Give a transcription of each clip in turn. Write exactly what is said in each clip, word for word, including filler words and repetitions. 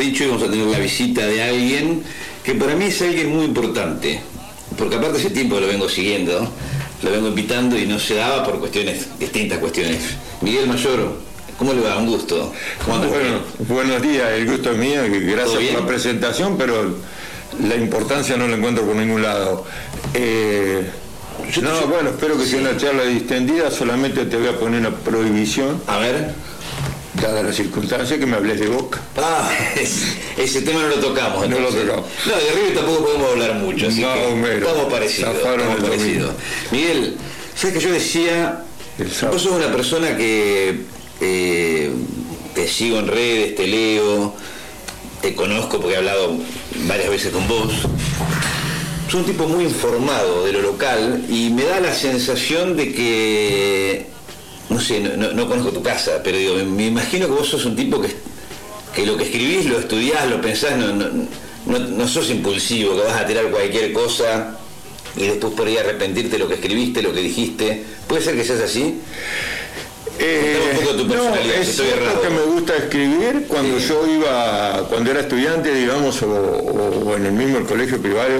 dicho, íbamos a tener la visita de alguien que para mí es alguien muy importante, porque aparte hace tiempo que lo vengo siguiendo, lo vengo invitando y no se daba por cuestiones, distintas cuestiones. Miguel Mayoro, ¿cómo le va? Un gusto. Bueno, buenos días, el gusto es mío y gracias por la presentación, pero la importancia no la encuentro por ningún lado. Eh, no, yo, bueno, espero que sí. sea una charla distendida, solamente te voy a poner una prohibición. A ver. Dada la circunstancia que me hables de Boca. Ah, es, ese tema no lo tocamos. No entonces. lo tocamos. No, de River tampoco podemos hablar mucho, así no, que mero, estamos parecidos. Estamos parecidos. Miguel, ¿sabes que yo decía? Vos sos una persona que eh, te sigo en redes, te leo, te conozco porque he hablado varias veces con vos. Sos un tipo muy informado de lo local y me da la sensación de que... No sé, no, no, no conozco tu casa, pero digo, me, me imagino que vos sos un tipo que, que lo que escribís, lo estudiás, lo pensás, no, no, no, no sos impulsivo, que vas a tirar cualquier cosa y después por ahí arrepentirte de lo que escribiste, lo que dijiste. ¿Puede ser que seas así? Eh, un poco tu personalidad, no, es si cierto que me gusta escribir. Cuando sí. yo iba, cuando era estudiante, digamos, o, o, o en el mismo el colegio privado,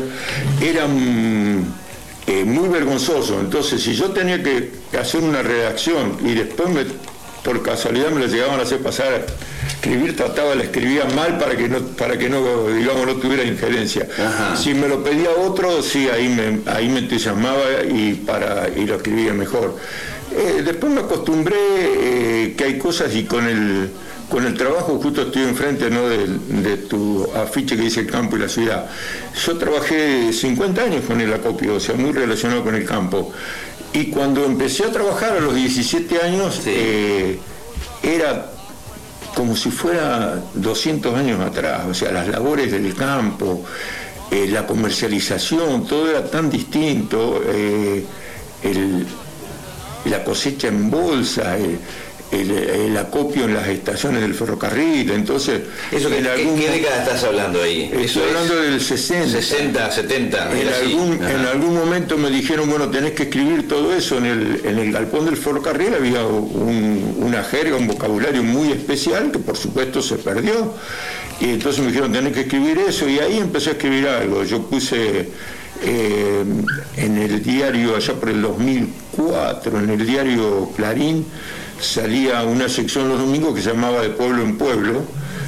eran... Eh, muy vergonzoso. Entonces, si yo tenía que hacer una redacción y después me, por casualidad me lo llegaban a hacer pasar a escribir, trataba, la escribía mal para que no, para que no, digamos, no tuviera injerencia. Ajá. Si me lo pedía otro, sí, ahí me, ahí me entusiasmaba y, para, y lo escribía mejor. Eh, después me acostumbré eh, que hay cosas y con el Con el trabajo, justo estoy enfrente, ¿no?, de, de tu afiche que dice el campo y la ciudad. Yo trabajé cincuenta años con el acopio, o sea, muy relacionado con el campo. Y cuando empecé a trabajar a los diecisiete años, sí. eh, era como si fuera doscientos años atrás. O sea, las labores del campo, eh, la comercialización, todo era tan distinto. Eh, el, la cosecha en bolsa, el, El, el acopio en las estaciones del ferrocarril. Entonces, eso que, algún, ¿qué década estás hablando ahí? Estoy eso hablando es del sesenta. sesenta, setenta. En algún, en algún momento me dijeron, bueno, tenés que escribir todo eso. En el, en el galpón del ferrocarril había un, una jerga, un vocabulario muy especial que por supuesto se perdió. Y entonces me dijeron, tenés que escribir eso. Y ahí empecé a escribir algo. Yo puse... Eh, en el diario, allá por el dos mil cuatro, en el diario Clarín, salía una sección los domingos que se llamaba De Pueblo en Pueblo,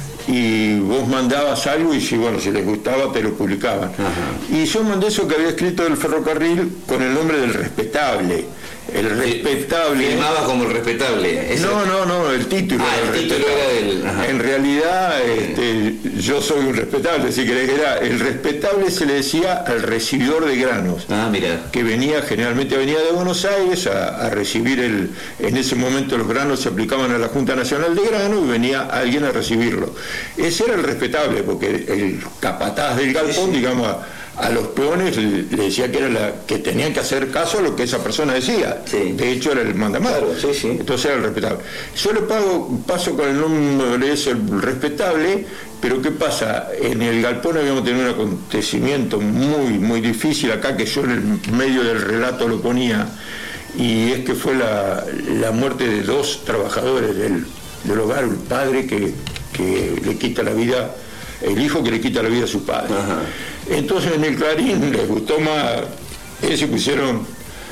y vos mandabas algo y si, bueno, si les gustaba te lo publicaban. Ajá. Y yo mandé eso que había escrito del ferrocarril con el nombre del Respetable. El Respetable. Firmaba como el Respetable. ¿Ese? No, no, no, el título. Ah, el título era del... Ajá. En realidad, este, yo soy un respetable, si querés, era el Respetable, se le decía al recibidor de granos. Ah, mira. Que venía, generalmente venía de Buenos Aires a, a recibir el... En ese momento los granos se aplicaban a la Junta Nacional de Grano y venía alguien a recibirlo. Ese era el Respetable, porque el capataz del galpón, sí, digamos, a, a los peones le, le decía que era la que tenían que hacer caso a lo que esa persona decía. Sí. De hecho era el mandamás. Claro, sí, sí. Entonces era el Respetable. Yo le pago, paso con el nombre ese, el Respetable, pero ¿qué pasa? En el galpón habíamos tenido un acontecimiento muy, muy difícil acá, que yo en el medio del relato lo ponía, y es que fue la, la muerte de dos trabajadores del, del hogar, el padre que, que le quita la vida, el hijo que le quita la vida a su padre. Ajá. Entonces en el Clarín les gustó más, ellos se pusieron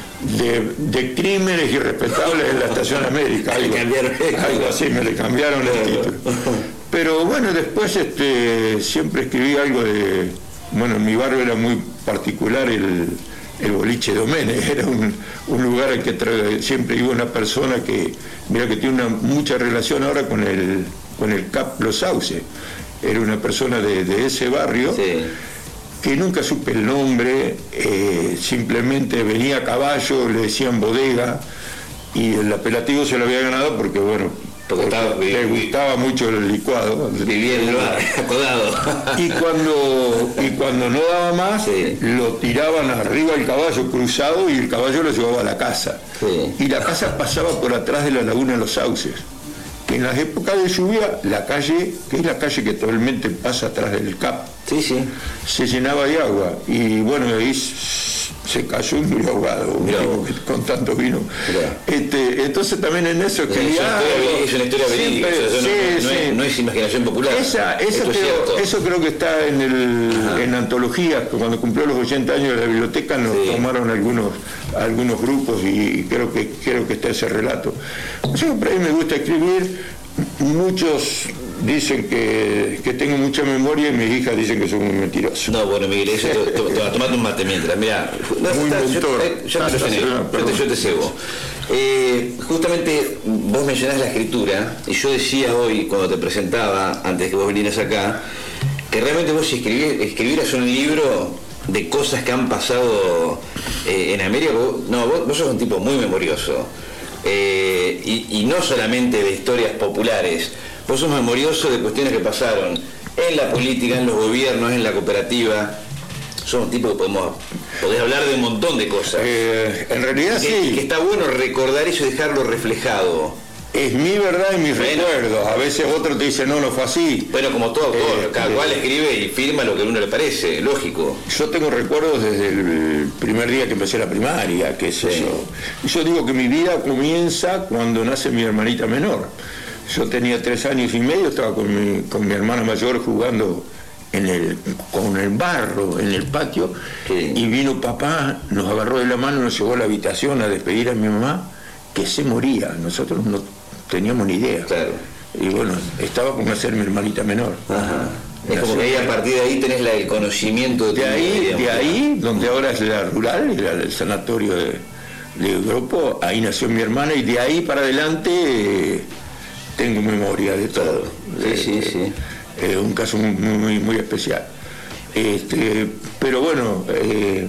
de, de crímenes irrespetables en la Estación América, algo, algo así, me le cambiaron el título. Pero bueno, después este, siempre escribí algo de, bueno, en mi barrio era muy particular el, el boliche Doménez, era un, un lugar al que tra- siempre iba una persona que, mira, que tiene una mucha relación ahora con el, con el C A P Los Sauces, era una persona de, de ese barrio. Sí. Que nunca supe el nombre, eh, simplemente venía a caballo, le decían Bodega, y el apelativo se lo había ganado porque, bueno, porque estaba, le gustaba mucho el licuado. Vivía en el bar, acodado. Y cuando, y cuando no daba más, sí, lo tiraban arriba del caballo cruzado y el caballo lo llevaba a la casa. Sí. Y la casa pasaba por atrás de la laguna de los Sauces. En las épocas de lluvia, la calle, que es la calle que actualmente pasa atrás del C A P, Sí, sí. Se llenaba de agua y bueno, ahí se cayó y murió ahogado, un tipo que, con tanto vino. Este, entonces también en eso quería... Es una historia verídica, no, sí, no, no, sí. es, no es imaginación popular. Esa, esa creo, eso creo que está en el en antologías, cuando cumplió los ochenta años de la biblioteca nos sí. tomaron algunos algunos grupos y creo que creo que está ese relato. Siempre a mí me gusta escribir, muchos dicen que, que tengo mucha memoria y mis hijas dicen que soy muy mentiroso. No, bueno, Miguel, eso te, te, te, tomate un mate mientras. Mirá, no, muy está, mentor. Yo, yo, te, lo cené, yo, te, yo te cebo. Eh, justamente vos mencionás la escritura y yo decía hoy cuando te presentaba, antes que vos vinieras acá, que realmente vos si escribir, escribieras un libro de cosas que han pasado eh, en América, vos, no, vos, vos sos un tipo muy memorioso. Eh, y, y no solamente de historias populares, vos sos memorioso de cuestiones que pasaron en la política, en los gobiernos, en la cooperativa. Sos un tipo que podemos podés hablar de un montón de cosas. Eh, en realidad que, sí. Que está bueno recordar eso y dejarlo reflejado. Es mi verdad y mis bueno, recuerdos. A veces otro te dice, no, no fue así. Bueno, como todo autor, eh, cada eh, cual escribe y firma lo que a uno le parece, lógico. Yo tengo recuerdos desde el primer día que empecé la primaria, qué sé sí. yo. Yo digo que mi vida comienza cuando nace mi hermanita menor. Yo tenía tres años y medio, estaba con mi, con mi hermana mayor jugando en el, con el barro en el patio, sí. y vino papá, nos agarró de la mano, nos llevó a la habitación a despedir a mi mamá, que se moría. Nosotros no teníamos ni idea. Claro. Y bueno, estaba por nacer mi hermanita menor. Ajá. Es como que ahí, a partir de ahí tenés la, el conocimiento de, de ahí, vida, de ahí, donde ahora es la rural, el sanatorio de, de Grupo, ahí nació mi hermana y de ahí para adelante eh, tengo memoria de todo. Sí, de, sí, sí. Es eh, un caso muy, muy, muy especial. Este, pero bueno, eh,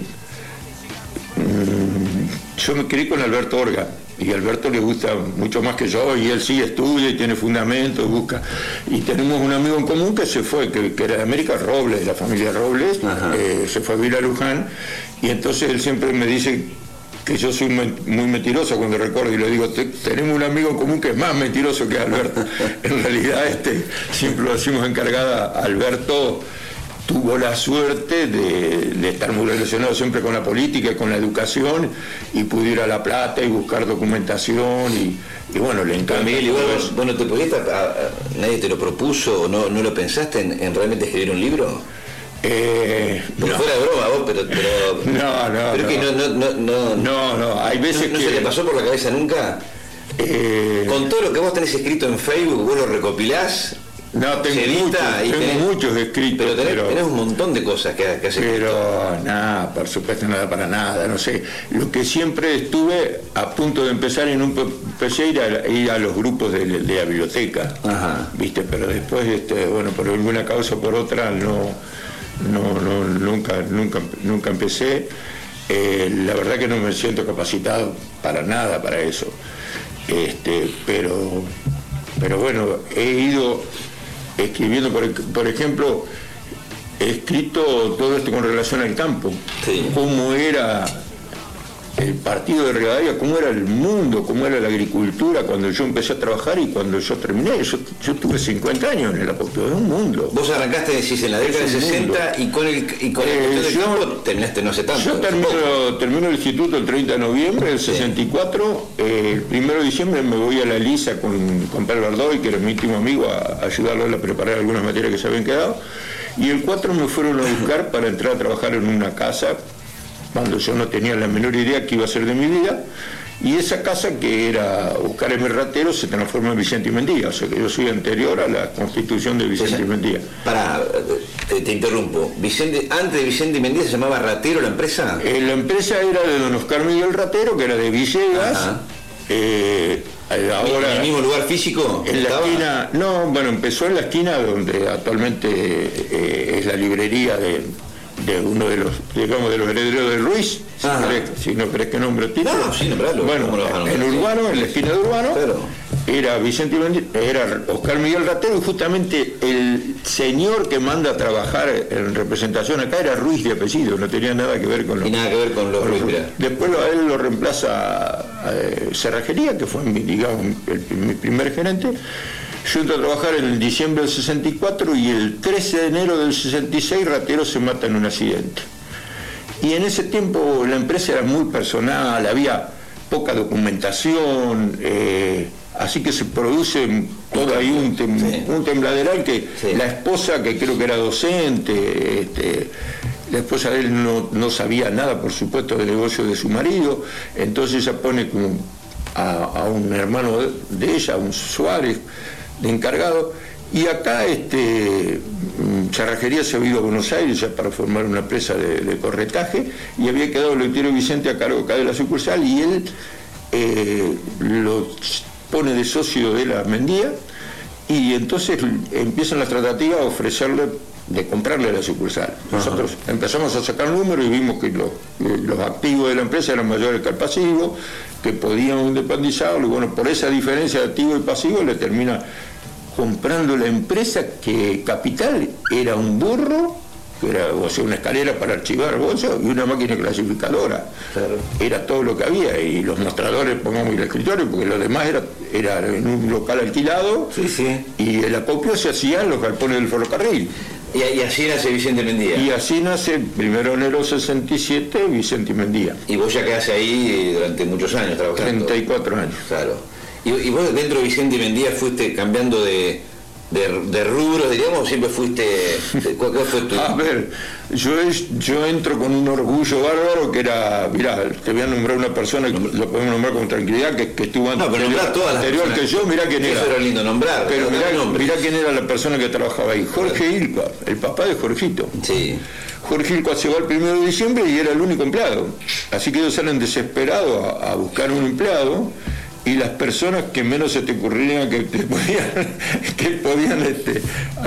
mmm, yo me crié con Alberto Orga. Y a Alberto le gusta mucho más que yo, y él sí estudia y tiene fundamentos, busca. Y tenemos un amigo en común que se fue, que, que era de América, Robles, de la familia Robles, eh, se fue a vivir a Luján, y entonces él siempre me dice que yo soy muy mentiroso cuando recuerdo, y le digo, tenemos un amigo en común que es más mentiroso que Alberto. En realidad este siempre lo decimos encargada, Alberto tuvo la suerte de, de estar muy relacionado siempre con la política y con la educación, y pudo ir a La Plata y buscar documentación, y, y bueno, le encanta. Miguel, igual, bueno, ¿te pudiste, a, a, nadie te lo propuso o no, no lo pensaste en, en realmente escribir un libro? Eh, Por no. fuera de broma vos, pero... pero no, no, pero no. que no, no, no, no, no, no, hay veces no, que... ¿No se te pasó por la cabeza nunca? Eh... Con todo lo que vos tenés escrito en Facebook, vos lo recopilás... No, tengo, muchos, tengo tenés, muchos escritos. Pero tenés, pero, tenés un montón de cosas que, que has escrito. Pero nada, por supuesto, nada para nada, no sé. Lo que siempre estuve a punto de empezar en un P C era ir a los grupos de, de la biblioteca. Ajá. ¿Viste? Pero después, este, bueno, por alguna causa o por otra, no, no, no nunca, nunca, nunca empecé. Eh, la verdad que no me siento capacitado para nada para eso. Este, pero, pero bueno, he ido escribiendo, por, por ejemplo, he escrito todo esto con relación al campo, sí. Cómo era el partido de Rivadavia, cómo era el mundo, cómo era la agricultura cuando yo empecé a trabajar y cuando yo terminé. Yo, yo tuve cincuenta años en el apogeo, es un mundo. Vos arrancaste, decís, en la década de sesenta y con el, y con el eh, del campo terminaste no hace tanto. Yo termino, termino el instituto el treinta de noviembre del sesenta y cuatro, sí. eh, el primero de diciembre me voy a la Lisa con, con Pedro Ardoy, que era mi íntimo amigo, a, a ayudarlo a preparar algunas materias que se habían quedado, y el cuatro me fueron a buscar para entrar a trabajar en una casa cuando yo no tenía la menor idea qué iba a ser de mi vida, y esa casa, que era Oscar M. Ratero, se transforma en Vicente y Mendía, o sea que yo soy anterior a la constitución de Vicente y Mendía. Pará, te, te interrumpo. Vicente, antes de Vicente y Mendía se llamaba Ratero la empresa. Eh, la empresa era de don Oscar Miguel Ratero, que era de Villegas. Eh, ahora, ¿En el mismo lugar físico? En la esquina, no, bueno, empezó en la esquina donde actualmente eh, es la librería de... de uno de los, digamos, de los herederos de Ruiz, si, querés, si no crees que nombre título. No, sí, nombralo. Bueno, en Urbano, en la esquina de Urbano, claro. Era Vicente era Oscar Miguel Ratero, y justamente el señor que manda a trabajar en representación acá era Ruiz de apellido, no tenía nada que ver con los... Y nada que ver con los Ruiz, mira. Después a él lo reemplaza eh, Cerrajería, que fue, mi, digamos, el, mi primer gerente. Yo entro a trabajar en diciembre del sesenta y cuatro y el trece de enero del sesenta y seis Ratero se mata en un accidente. Y en ese tiempo la empresa era muy personal, había poca documentación, eh, así que se produce todo ahí un, tem, sí. un tembladeral que sí. la esposa, que creo que era docente, este, la esposa de él no, no sabía nada, por supuesto, del negocio de su marido, entonces ella pone como a, a un hermano de, de ella, un Suárez, de encargado, y acá este, Cerrajería se había ido a Buenos Aires ya para formar una empresa de, de corretaje, y había quedado el Leutiero Vicente a cargo acá de la sucursal, y él eh, lo pone de socio de la Mendía, y entonces empiezan las tratativas a ofrecerle de comprarle la sucursal. Nosotros Ajá. empezamos a sacar números y vimos que los, los activos de la empresa eran mayores que el pasivo, que podíamos independizarlo, y bueno, por esa diferencia de activo y pasivo le termina comprando la empresa, que capital era un burro, que era, o sea, una escalera para archivar bolsos y una máquina clasificadora. Claro. Era todo lo que había, y los mostradores, pongamos, y el escritorio, porque lo demás era, era en un local alquilado, sí, sí. y el acopio se hacía en los galpones del ferrocarril. Y, y así nace Vicente Mendía. Y así nace, primero de enero sesenta y siete, Vicente Mendía. Y vos ya quedaste ahí durante muchos años trabajando. treinta y cuatro años. Claro. Y, y vos dentro de Vicente Mendía fuiste cambiando de, de, de rubros, diríamos, o siempre fuiste... ¿Cuál fue tu...? A ver, yo, es, yo entro con un orgullo bárbaro, que era, mirá, te voy a nombrar una persona, que lo podemos nombrar con tranquilidad, que, que estuvo antes, no, pero anterior, todas anterior que yo, mirá quién era. Eso era lindo nombrar. Pero mirá, mirá quién era la persona que trabajaba ahí, Jorge Ilcua, el papá de Jorgito. Sí. Jorge Ilcua llegó el primero de diciembre y era el único empleado. Así que ellos salen desesperados a, a buscar un empleado, y las personas que menos se te ocurrirían que te podían, que podían este,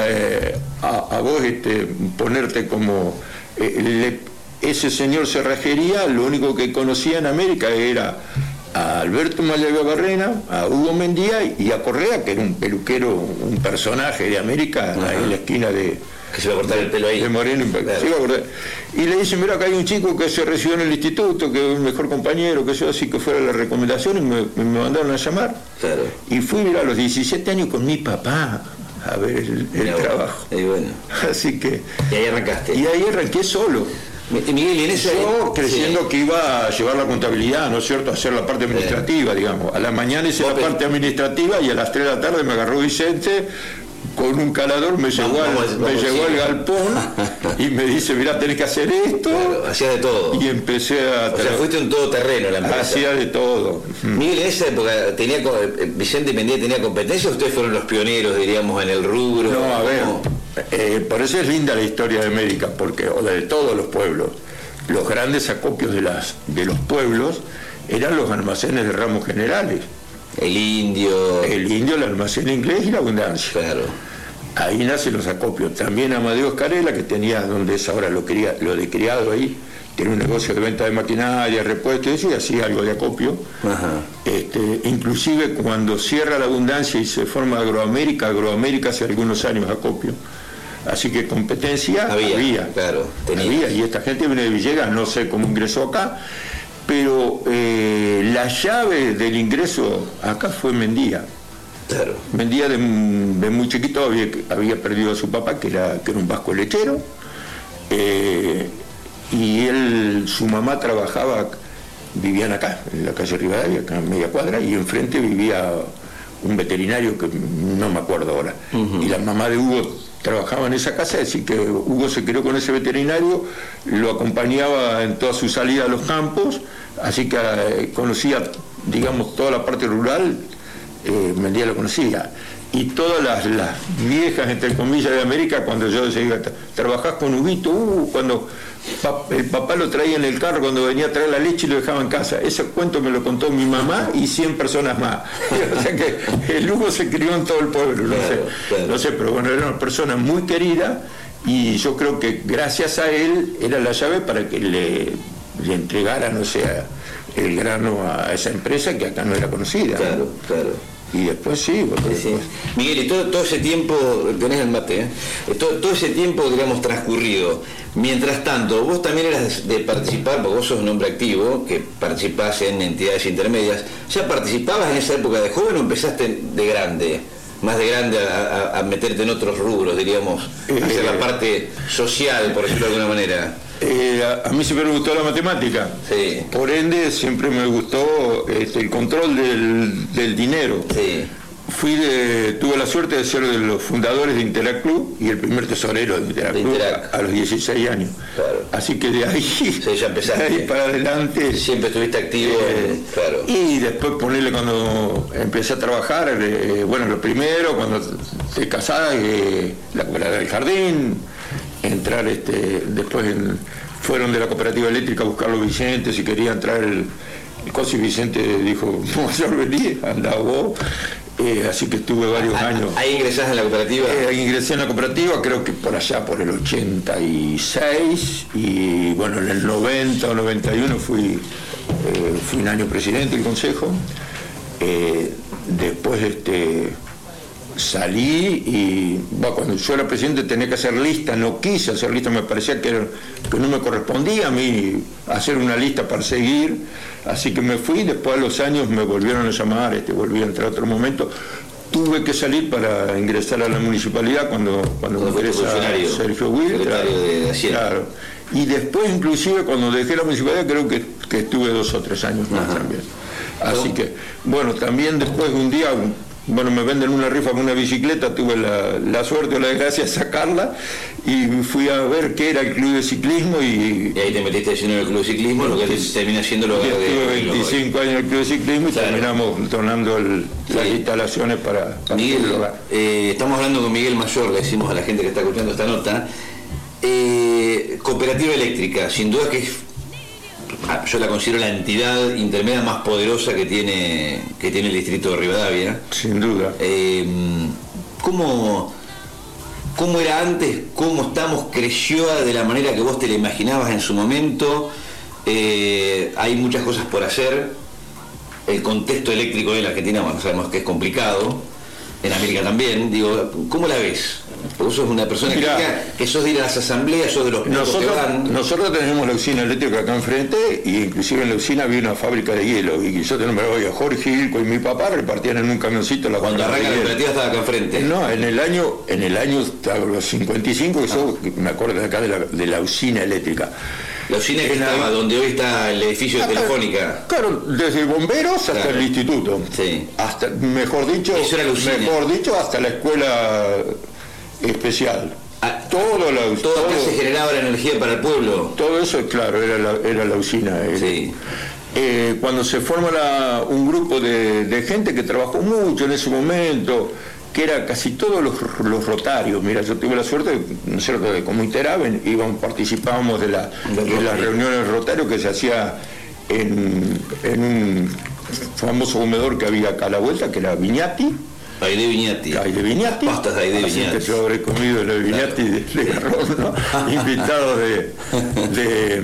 eh, a, a vos este, ponerte como eh, le, ese señor Cerrajería, lo único que conocía en América era a Alberto Malavia Barrena, a Hugo Mendía y a Correa, que era un peluquero, un personaje de América, uh-huh. ahí en la esquina de... Que se iba a cortar el pelo ahí. De Moreno, claro. Se iba a cortar. Y le dicen, mira, acá hay un chico que se recibió en el instituto, que es el mejor compañero, que yo, así que fuera la recomendación, y me, me mandaron a llamar. Claro. Y fui, mira, a los diecisiete años con mi papá a ver el, el trabajo. Y bueno. Así que... Y ahí arrancaste. Y ahí arranqué solo. Miguel, y en esa yo creciendo sí. que iba a llevar la contabilidad, ¿no es cierto?, a hacer la parte administrativa, sí. digamos. A la mañana hice la parte administrativa y a las tres de la tarde me agarró Vicente con un calador, me llegó, vamos, al, vamos, me llegó al galpón y me dice, mirá, tenés que hacer esto. Claro, hacía de todo. Y empecé a... O sea, fuiste un todoterreno la empresa. Hacía de todo. Miguel, en esa época, tenía Vicente Mendía tenía competencia, ustedes fueron los pioneros, diríamos, en el rubro. No, a ver, eh, por eso es linda la historia de América, porque, o de todos los pueblos, los grandes acopios de, las, de los pueblos eran los almacenes de ramos generales. El Indio. El Indio, el almacén inglés y la Abundancia. Claro. Ahí nacen los acopios. También Amadeo Escarela, que tenía, donde es ahora lo, quería, lo de criado ahí, tiene un negocio de venta de maquinaria, repuestos y eso, y hacía algo de acopio. Ajá. Este, inclusive cuando cierra la Abundancia y se forma Agroamérica, Agroamérica hace algunos años acopio. Así que competencia había. había claro, tenía. Había, y esta gente viene de Villegas, no sé cómo ingresó acá, pero eh, la llave del ingreso acá fue Mendía. Claro. Mendía de, de muy chiquito había, había perdido a su papá, que era, que era un vasco lechero, eh, y él, su mamá trabajaba, vivían acá, en la calle Rivadavia, acá en media cuadra, y enfrente vivía un veterinario que no me acuerdo ahora. Uh-huh. Y la mamá de Hugo trabajaba en esa casa, así que Hugo se crió con ese veterinario, lo acompañaba en toda su salida a los campos, así que eh, conocía, digamos, toda la parte rural, eh, Mendía lo conocía. Y todas las, las viejas, entre comillas, de América, cuando yo decía, trabajás con Huguito, uh, cuando pap, el papá lo traía en el carro, cuando venía a traer la leche y lo dejaba en casa. Ese cuento me lo contó mi mamá y cien personas más. O sea que el Hugo se crió en todo el pueblo, no sé, claro. no sé, pero bueno, era una persona muy querida y yo creo que gracias a él era la llave para que le, le entregara, no sé, el grano a esa empresa que acá no era conocida. Claro, ¿no? claro. Y después sí, porque sí, sí. Miguel, y todo, todo ese tiempo, tenés el mate, ¿eh? todo, todo ese tiempo, digamos, transcurrido, mientras tanto, vos también eras de participar, porque vos sos un hombre activo, que participás en entidades intermedias, ¿ya participabas en esa época de joven o empezaste de grande? más de grande a, a, a meterte en otros rubros, diríamos, eh, hacer la parte social, por decirlo de alguna manera? Eh, a, a mí siempre me gustó la matemática, sí. Por ende siempre me gustó este, el control del, del dinero. Sí. Fui de, tuve la suerte de ser de los fundadores de Interac Club y el primer tesorero de Interac Club a, a los dieciséis años. Claro. Así que de ahí, sí, ya empezaste. De ahí para adelante. Siempre estuviste activo. Eh, en, claro. Y después ponerle cuando empecé a trabajar, eh, bueno, lo primero, cuando te casás, eh, la cooperativa del jardín, entrar este, después en, fueron de la cooperativa eléctrica a buscar los Vicentes, si quería entrar el, el Cosi Vicente dijo, no, yo vení, andá vos. Eh, así que estuve varios ah, años. ¿Ahí ingresás en la cooperativa? Eh, ingresé en la cooperativa, creo que por allá, por el ochenta y seis, y bueno, en el noventa o noventa y uno fui, eh, fui un año presidente del consejo. Eh, después este, salí y bueno, cuando yo era presidente tenía que hacer lista, no quise hacer lista, me parecía que, era, que no me correspondía a mí hacer una lista para seguir, así que me fui. Después a los años me volvieron a llamar, este, volví a entrar a otro momento, tuve que salir para ingresar a la municipalidad cuando, cuando me ingresa Sergio Will, claro, claro, y después inclusive cuando dejé la municipalidad creo que, que estuve dos o tres años más. Ajá. También, así que bueno, también después de un día, bueno, me venden una rifa con una bicicleta, tuve la, la suerte o la desgracia de sacarla y fui a ver qué era el club de ciclismo y... Y ahí te metiste lleno en el club de ciclismo, lo que termina siendo lo que... Estuve veinticinco años en el club de ciclismo y claro, terminamos donando el, sí. las instalaciones para, para Miguel, el hogar. Eh, estamos hablando con Miguel Mayor, le decimos a la gente que está escuchando esta nota. Eh, cooperativa eléctrica, sin duda que es... yo la considero la entidad intermedia más poderosa que tiene que tiene el distrito de Rivadavia. Sin duda. Eh, ¿cómo, ¿Cómo era antes? ¿Cómo estamos? ¿Creció de la manera que vos te la imaginabas en su momento? Eh, hay muchas cosas por hacer. El contexto eléctrico de la Argentina, bueno, sabemos que es complicado. En América también. Digo, ¿cómo la ves? Porque vos sos una persona Mirá, que, que sos de ir a las asambleas, sos de los nosotros, que van. Nosotros tenemos la usina eléctrica acá enfrente, y inclusive en la usina había una fábrica de hielo, y yo te nombraba a Jorge Ilco y mi papá repartían en un camioncito la Cuando arranca la cooperativa estaba acá enfrente. No, en el año, en el año los cincuenta y cinco, eso, ah. me acuerdo de acá de la, de la usina eléctrica. La usina que estaba la... donde hoy está el edificio de Telefónica. Claro, desde bomberos hasta claro. el instituto. Sí. Hasta, mejor dicho, Eso era la usina. mejor dicho, hasta la escuela especial. Ah, todo lo todo, todo que se generaba la energía para el pueblo. Todo eso, claro, era la, era la usina. Sí. Eh, cuando se forma la, un grupo de, de gente que trabajó mucho en ese momento, que era casi todos los, los rotarios. Mira, yo tuve la suerte, ¿no es cierto?, de como Interaven, íbamos, participábamos de, la, de las reuniones rotarios que se hacía en, en un famoso comedor que había acá a la vuelta, que era Viñati. Aide Viñati. Aide Viñati. Pastas de Aide Así Viñati. que yo habré comido la Viñati claro. de, de Garrón, ¿no? Invitados de, de,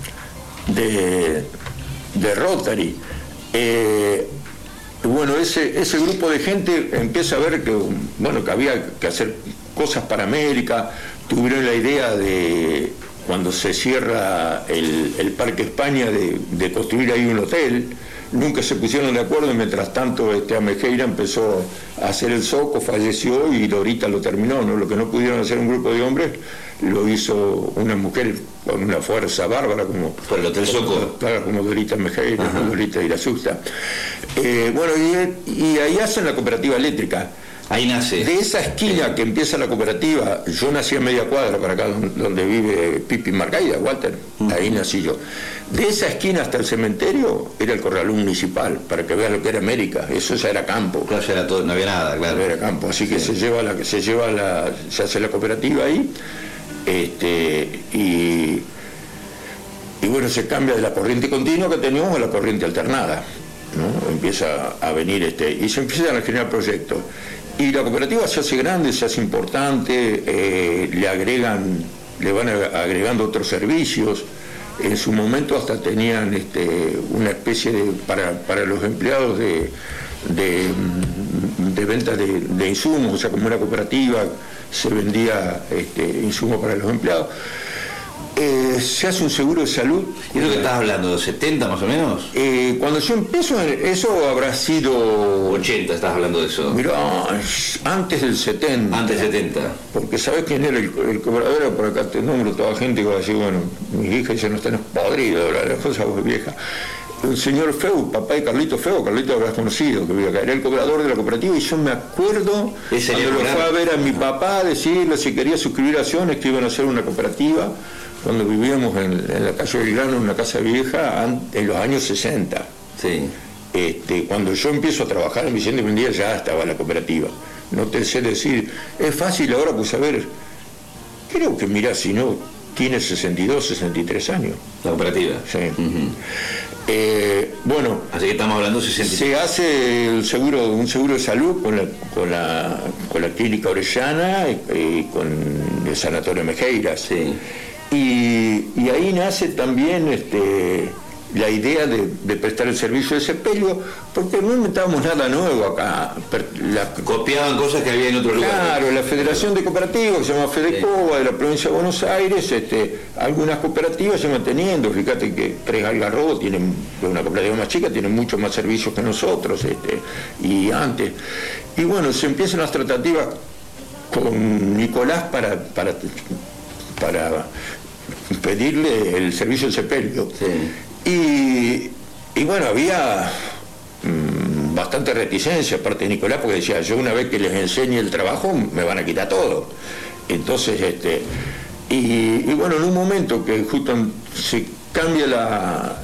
de, de Rotary. Eh, bueno, ese, ese grupo de gente empieza a ver que, bueno, que había que hacer cosas para América. Tuvieron la idea de, cuando se cierra el, el Parque España, de, de construir ahí un hotel. Nunca se pusieron de acuerdo y mientras tanto este, Amejeira empezó a hacer el Soco, falleció y Dorita lo terminó, ¿no? Lo que no pudieron hacer un grupo de hombres lo hizo una mujer con una fuerza bárbara como, por el Hotel Soco. Claro, como Dorita Amejeira, ¿no? Dorita Irasusta. Eh, bueno, y, y ahí hacen la cooperativa eléctrica. Ahí nace. De esa esquina que empieza la cooperativa, yo nací a media cuadra para acá donde vive Pipi Marcaida, Walter, uh-huh. ahí nací yo. De esa esquina hasta el cementerio era el corralón municipal, para que veas lo que era América, eso ya era campo. Claro, ya era todo, no había nada, claro. No era campo, así que sí. se lleva la, se lleva la, se hace la cooperativa ahí, este, y, y bueno, se cambia de la corriente continua que teníamos a la corriente alternada, ¿no? Empieza a venir este, y se empiezan a generar proyectos. Y la cooperativa se hace grande, se hace importante, eh, le agregan, le van agregando otros servicios. En su momento hasta tenían este, una especie de, para, para los empleados de, de, de venta de, de insumos, o sea, como una cooperativa, se vendía este, insumos para los empleados. Eh, se hace un seguro de salud. ¿Y es lo que estás hablando? ¿De setenta más o menos? Eh, cuando yo empiezo, eso habrá sido... ochenta, estás hablando de eso. Mirá, antes del setenta. Antes del setenta. Porque ¿sabés quién era el, el cobrador? Por acá te nombro toda gente que va a decir, bueno, mis hijas ya no están podridos, la cosa vieja. El señor Feu, papá de Carlito Feu, Carlito habrás conocido, que vivía acá, era el cobrador de la cooperativa, y yo me acuerdo Ese cuando lo fue a ver a mi papá, decirle si quería suscribir acciones, que iban a hacer una cooperativa, cuando vivíamos en, en la calle del Grano, en una casa vieja, en los años sesenta. Sí. Este, cuando yo empiezo a trabajar en Vicente Mendía ya estaba la cooperativa. No te sé decir, es fácil ahora, pues a ver, creo que mirá, si no, tiene sesenta y dos, sesenta y tres años. La cooperativa. Sí. Uh-huh. Eh, bueno, así que estamos hablando de sesenta. Se hace el seguro, un seguro de salud con la, con la, con la clínica Orellana y, y con el sanatorio Mejeiras. Sí. Y, y ahí nace también este, la idea de, de prestar el servicio de sepelio, porque no inventábamos nada nuevo acá. La, Copiaban cosas que había en otros lugares. Claro, la Federación de Cooperativas, que se llama FEDECOBA, sí, de la provincia de Buenos Aires, este, algunas cooperativas se van teniendo. Fíjate que Tres Algarrobo tiene, una cooperativa más chica, tiene muchos más servicios que nosotros, este, y antes. Y bueno, se empiezan las tratativas con Nicolás para, para, para pedirle el servicio de sepelio. Sí. Y, y bueno, había mmm, bastante reticencia aparte de Nicolás, porque decía, yo una vez que les enseñe el trabajo me van a quitar todo. Entonces, este, y, y bueno, en un momento que justo se cambia la,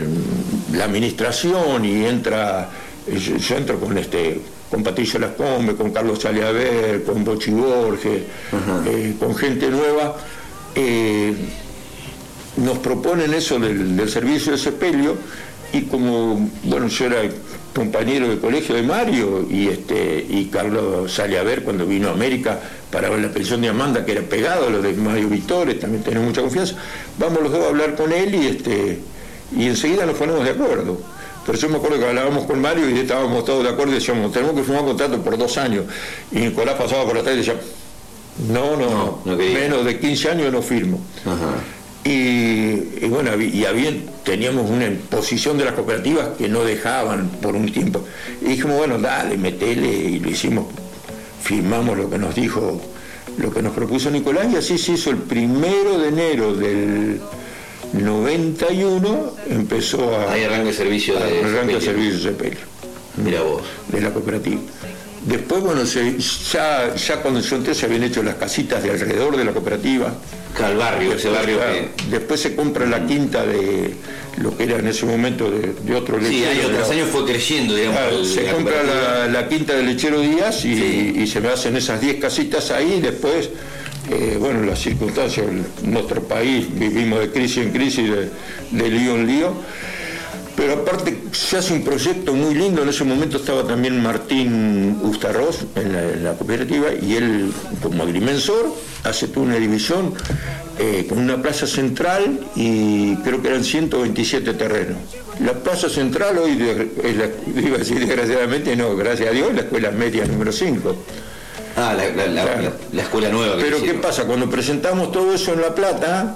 la administración y entra, yo, yo entro con este con Patricio Lascombe, con Carlos Saliaver, con Bochi Borges, eh, con gente nueva, eh, nos proponen eso del, del servicio de sepelio, y como, bueno, yo era compañero de colegio de Mario y este y Carlos Saliaver, cuando vino a América para ver la pensión de Amanda, que era pegado a lo de Mario Vitores, también tenía mucha confianza, vamos los dos a hablar con él y este y enseguida nos ponemos de acuerdo. Pero yo me acuerdo que hablábamos con Mario y estábamos todos de acuerdo y decíamos, tenemos que firmar un contrato por dos años. Y Nicolás pasaba por atrás y decía, no, no, no, no menos de quince años no firmo. Ajá. Y, y bueno, y había, teníamos una imposición de las cooperativas que no dejaban por un tiempo. Y dijimos, bueno, dale, metele, y lo hicimos, firmamos lo que nos dijo, lo que nos propuso Nicolás, y así se hizo el primero de enero del noventa y uno, empezó a... Ahí arranca el servicio de arranca el servicio de sepelio. Mira vos. De la cooperativa. Después, bueno, se, ya, ya cuando yo entré se habían hecho las casitas de alrededor de la cooperativa. Al barrio, ese barrio que... Después se compra la quinta de lo que era en ese momento de, de otro lechero. Sí, años tras años fue creciendo, digamos. Claro, se la compra la, la quinta del lechero Díaz y, sí, y se me hacen esas diez casitas ahí, y después, eh, bueno, las circunstancias, nuestro país, vivimos de crisis en crisis, de, de lío en lío. Pero aparte se hace un proyecto muy lindo. En ese momento estaba también Martín Ustarroz en la, en la cooperativa, y él, como agrimensor, hace toda una división eh, con una plaza central y creo que eran ciento veintisiete terrenos. La plaza central hoy, de, es la, iba a decir desgraciadamente, no, gracias a Dios, la escuela media número cinco. Ah, la, la, la, claro. la, la escuela nueva. Pero ¿qué pasa? Cuando presentamos todo eso en La Plata,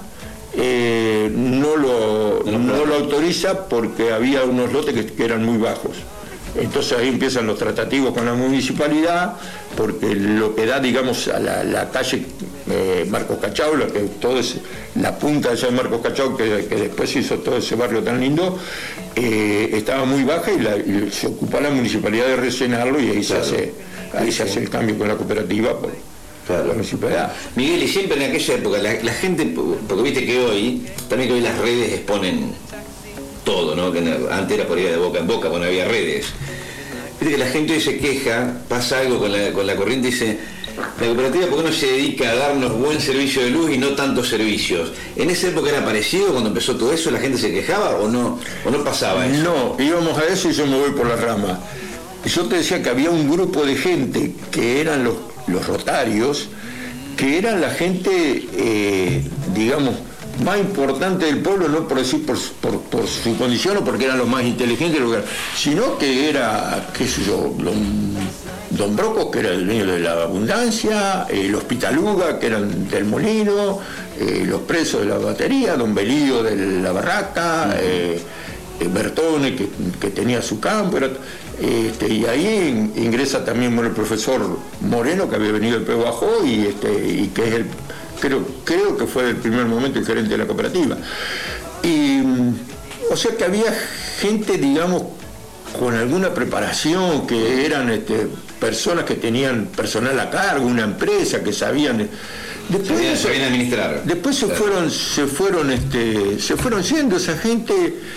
Eh, no, lo, no, no lo autoriza porque había unos lotes que, que eran muy bajos. Entonces ahí empiezan los tratativos con la municipalidad, porque lo que da, digamos, a la, la calle eh, Marcos Cachau, lo que todo es la punta de Marcos Cachau, que, que después hizo todo ese barrio tan lindo, eh, estaba muy baja, y, la, y se ocupó la municipalidad de rellenarlo, y ahí, claro, se hace, ahí sí, se hace el cambio con la cooperativa. Por, Claro. La municipalidad. Miguel, y siempre en aquella época, la, la gente, porque viste que hoy, también que hoy las redes exponen todo, ¿no? Que antes era por ir de boca en boca, cuando había redes. Viste que la gente hoy se queja, pasa algo con la, con la corriente, y dice, la cooperativa, ¿por qué no se dedica a darnos buen servicio de luz y no tantos servicios? ¿En esa época era parecido cuando empezó todo eso? ¿La gente se quejaba o no, o no pasaba eso? No, íbamos a eso y yo me voy por la rama. Yo te decía que había un grupo de gente que eran los los rotarios, que eran la gente, eh, digamos, más importante del pueblo, no por decir por, por, por su condición o porque eran los más inteligentes, sino que era, qué sé yo, lo, Don Broco, que era el dueño de la Abundancia, eh, los Pitaluga, que eran del Molino, eh, los presos de la batería, Don Belío de la Barraca, eh, eh, Bertone, que, que tenía su campo, era, este, y ahí ingresa también bueno, el profesor Moreno, que había venido del P. Bajó, y, este, y que es el, creo, creo que fue el primer momento el gerente de la cooperativa. Y, o sea que había gente, digamos, con alguna preparación, que eran este, personas que tenían personal a cargo, una empresa, que sabían. Después sabían, se, sabían administrar. Después se claro. fueron, se fueron, este, se fueron siendo esa gente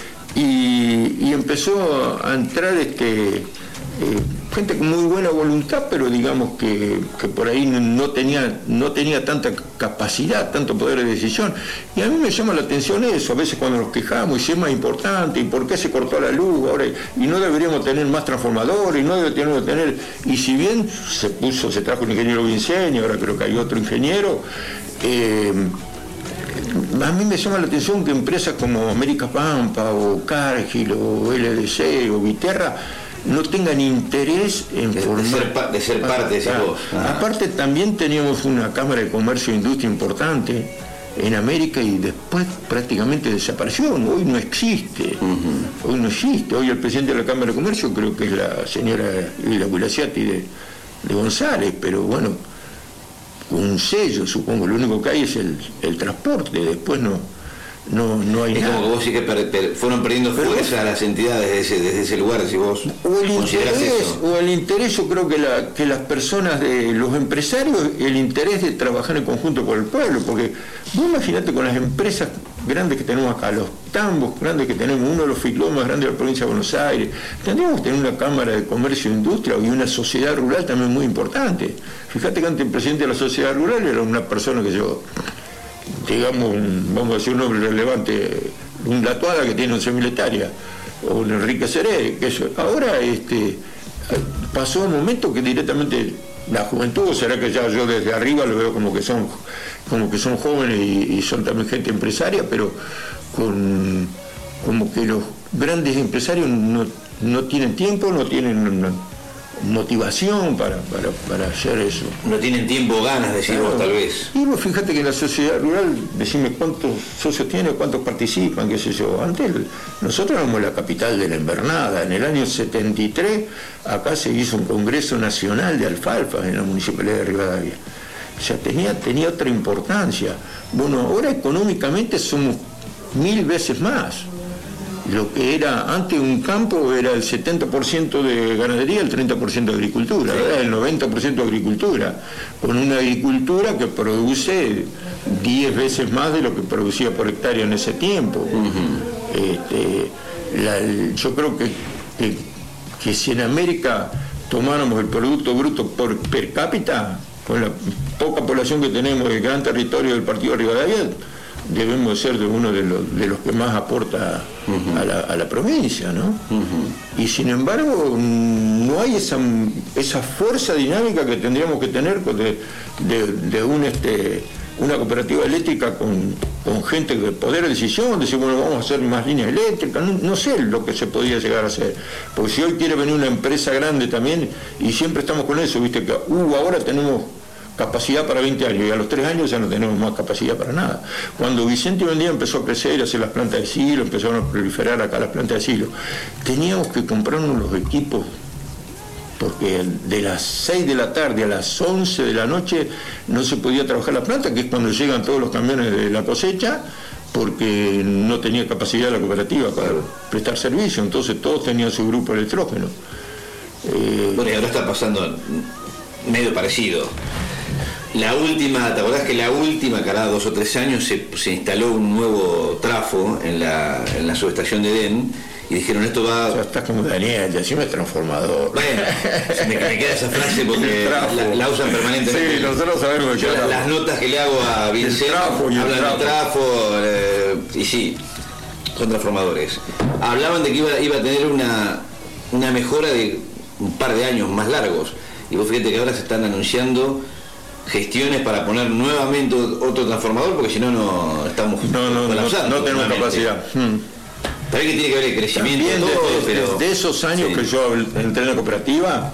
y, y empezó a entrar este, eh, gente con muy buena voluntad, pero digamos que, que por ahí no tenía, no tenía tanta capacidad, tanto poder de decisión. Y a mí me llama la atención eso, a veces cuando nos quejamos, y si es más importante, y por qué se cortó la luz ahora, y no deberíamos tener más transformadores, y no deberíamos tener, y si bien se puso, se trajo un ingeniero Vincenio, ahora creo que hay otro ingeniero, eh, a mí me llama la atención que empresas como América Pampa, o Cargill, o L D C, o Viterra, no tengan interés en de, formar... De ser, pa, de ser parte de ese vos. Ah. Aparte también teníamos una Cámara de Comercio e Industria importante en América y después prácticamente desapareció, hoy no existe, uh-huh. hoy no existe, hoy el presidente de la Cámara de Comercio creo que es la señora Hilda Guilasiati de, de González, pero bueno, un sello supongo, lo único que hay es el, el transporte, después no... No, no hay es nada. Como que vos sí que per, per, fueron perdiendo fuerza las entidades desde ese, desde ese lugar, si vos o el considerás interés, eso. O el interés, yo creo que, la, que las personas, de los empresarios, el interés de trabajar en conjunto con el pueblo, porque vos imaginate con las empresas grandes que tenemos acá, los tambos grandes que tenemos, uno de los filos más grandes de la provincia de Buenos Aires, tendríamos que tener una Cámara de Comercio e Industria y una sociedad rural también muy importante. Fíjate que antes el presidente de la sociedad rural era una persona que yo... digamos, un, vamos a decir un nombre relevante, un Latuada que tiene once mil hectáreas, o un Enrique Seré, que eso. Ahora este, pasó un momento que directamente la juventud, o será que ya yo desde arriba lo veo como que son, como que son jóvenes y, y son también gente empresaria, pero con como que los grandes empresarios no, no tienen tiempo, no tienen... No, motivación para, para, para hacer eso. No tienen tiempo o ganas, decir claro. vos tal vez. Y vos fíjate que en la sociedad rural, decime cuántos socios tiene, cuántos participan, qué sé yo. Antes nosotros éramos la capital de la invernada. En el año setenta y tres acá se hizo un congreso nacional de alfalfa en la municipalidad de Rivadavia. O sea, tenía, tenía otra importancia. Bueno, ahora económicamente somos mil veces más. Lo que era antes un campo era el setenta por ciento de ganadería, el treinta por ciento de agricultura, sí. Ahora el noventa por ciento de agricultura, con una agricultura que produce diez veces más de lo que producía por hectárea en ese tiempo. Uh-huh. este, la, yo creo que, que, que si en América tomáramos el Producto Bruto por per cápita, con la poca población que tenemos del gran territorio del partido de Rivadavia, debemos ser de uno de los, de los que más aporta uh-huh. a, la, a la provincia, ¿no? Uh-huh. Y sin embargo no hay esa, esa fuerza dinámica que tendríamos que tener de, de, de un, este, una cooperativa eléctrica con, con gente de poder de decisión, decir, bueno, vamos a hacer más líneas eléctricas, no, no sé lo que se podía llegar a hacer, porque si hoy quiere venir una empresa grande también, y siempre estamos con eso, viste que uh, ahora tenemos capacidad para veinte años y a los tres años ya no tenemos más capacidad para nada. Cuando Vicente Vendía empezó a crecer, a hacer las plantas de silo, empezaron a proliferar acá las plantas de silo, teníamos que comprarnos los equipos porque de las seis de la tarde a las once de la noche no se podía trabajar la planta, que es cuando llegan todos los camiones de la cosecha, porque no tenía capacidad la cooperativa para prestar servicio, entonces todos tenían su grupo de electrógeno. Eh, bueno, y ahora está pasando medio parecido. La última, ¿te acordás que la última, cada dos o tres años, se, se instaló un nuevo trafo en la, en la subestación de Edén? Y dijeron, esto va... Ya estás como Daniel, decime transformador. Bueno, me, me queda esa frase porque la, la usan permanentemente. Sí, nosotros sabemos que la, las notas que le hago a Vicente hablan de trafo, eh, y sí, son transformadores. Hablaban de que iba, iba a tener una, una mejora de un par de años más largos. Y vos fíjate que ahora se están anunciando gestiones para poner nuevamente otro transformador, porque si no, no estamos no, no, colapsando. No, no tenemos capacidad. Hmm. Tal vez que tiene que ver el crecimiento también todo, de, pero... de esos años sí. que yo entré en la cooperativa,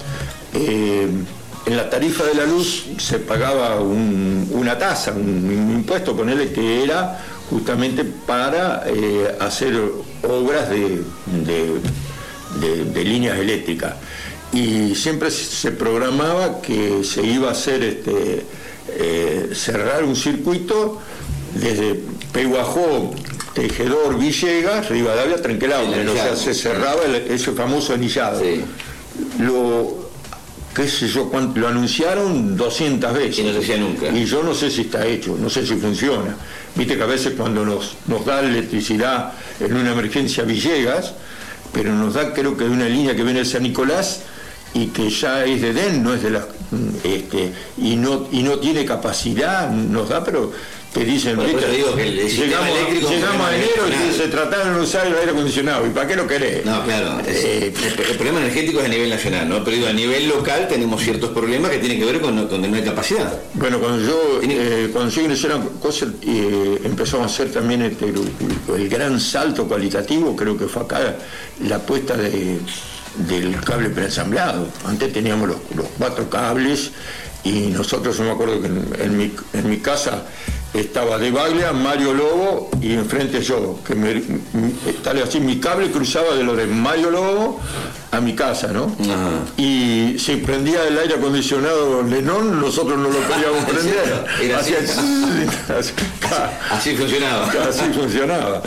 eh, en la tarifa de la luz se pagaba un, una tasa, un, un impuesto, ponele, que era justamente para eh, hacer obras de, de, de, de líneas eléctricas. Y siempre se programaba que se iba a hacer este, eh, cerrar un circuito desde Pehuajó, Tejedor, Villegas, Rivadavia, Trenquelauquen, o sea, se cerraba el, ese famoso anillado. Sí. Lo, qué sé yo, cuánto, lo anunciaron doscientas veces. Y no se hacía nunca. Y yo no sé si está hecho, no sé si funciona. Viste que a veces cuando nos, nos da electricidad en una emergencia Villegas, pero nos da, creo que de una línea que viene de San Nicolás, y que ya es de D E N, no es de la, este, y no y no tiene capacidad, nos da, pero te dicen, bueno, ¿viste? Digo que el llegamos, llegamos a enero y se trataron de usar el aire acondicionado, ¿y para qué lo querés? No, claro, eh, el, el problema energético es a nivel nacional, ¿no? Pero digo, a nivel local tenemos ciertos problemas que tienen que ver con donde no hay capacidad. Bueno, cuando yo eh, cuando yo ingresé a la cosa, eh, empezamos a hacer también este, el, el gran salto cualitativo, creo que fue acá la puesta de del cable preensamblado. Antes teníamos los, los cuatro cables y nosotros, yo me acuerdo que en, en, mi, en mi casa estaba De Baglia, Mario Lobo y enfrente yo, que me, tal así mi cable cruzaba de lo de Mario Lobo a mi casa, ¿no? Ajá. Y si prendía el aire acondicionado Lenón, nosotros no lo podíamos prender. Era así, así, así, así funcionaba. Así funcionaba.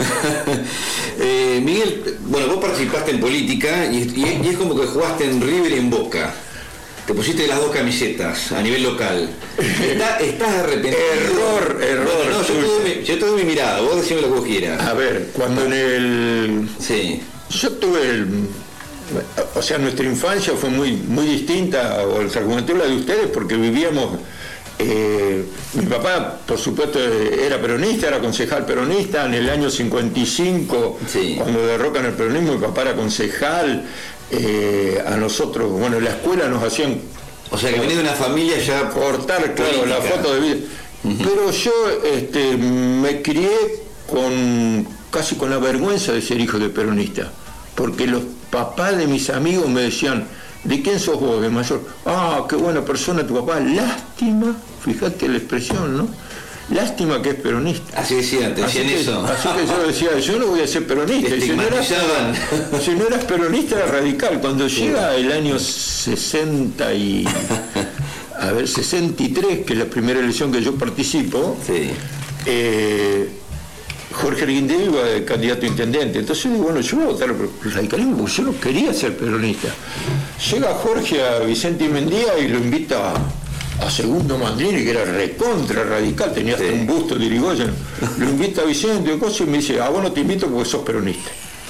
eh, Miguel, bueno, vos participaste en política y, y, y es como que jugaste en River y en Boca. Te pusiste las dos camisetas a nivel local. ¿Está, ¿Estás arrepentido? Error, error. No, no, yo, te doy mi, yo te doy mi mirada, vos decime lo que vos quieras. A ver, cuando en el... Sí. Yo tuve el... O sea, nuestra infancia fue muy, muy distinta, o se argumentó la de ustedes, porque vivíamos... Eh, mi papá, por supuesto, era peronista, era concejal peronista. En el año cincuenta y cinco, sí, cuando derrocan el peronismo, mi papá era concejal. Eh, a nosotros, bueno, en la escuela nos hacían... O sea, que venía de una familia ya... Cortar, claro, política, la foto de vida. Uh-huh. Pero yo este, me crié con casi con la vergüenza de ser hijo de peronista, porque los papás de mis amigos me decían, ¿de quién sos vos, de mayor? Ah, qué buena persona tu papá, lástima, fíjate la expresión, ¿no? Lástima que es peronista. Así decían, te decían así eso. Que, así que yo decía, yo no voy a ser peronista. Y si, no eras, si no eras peronista, era radical. Cuando sí, llega el año sesenta y... A ver, sesenta y tres, que es la primera elección que yo participo, sí, eh, Jorge Arguindegui iba de candidato a intendente. Entonces digo, bueno, yo voy a votar por el radicalismo, porque yo no quería ser peronista. Llega Jorge a Vicente Mendía y lo invita a... a Segundo Mandrini, que era recontra radical, tenía hasta sí, un busto de Irigoyen, lo invita a Vicente y me dice, ah, bueno, te invito porque sos peronista.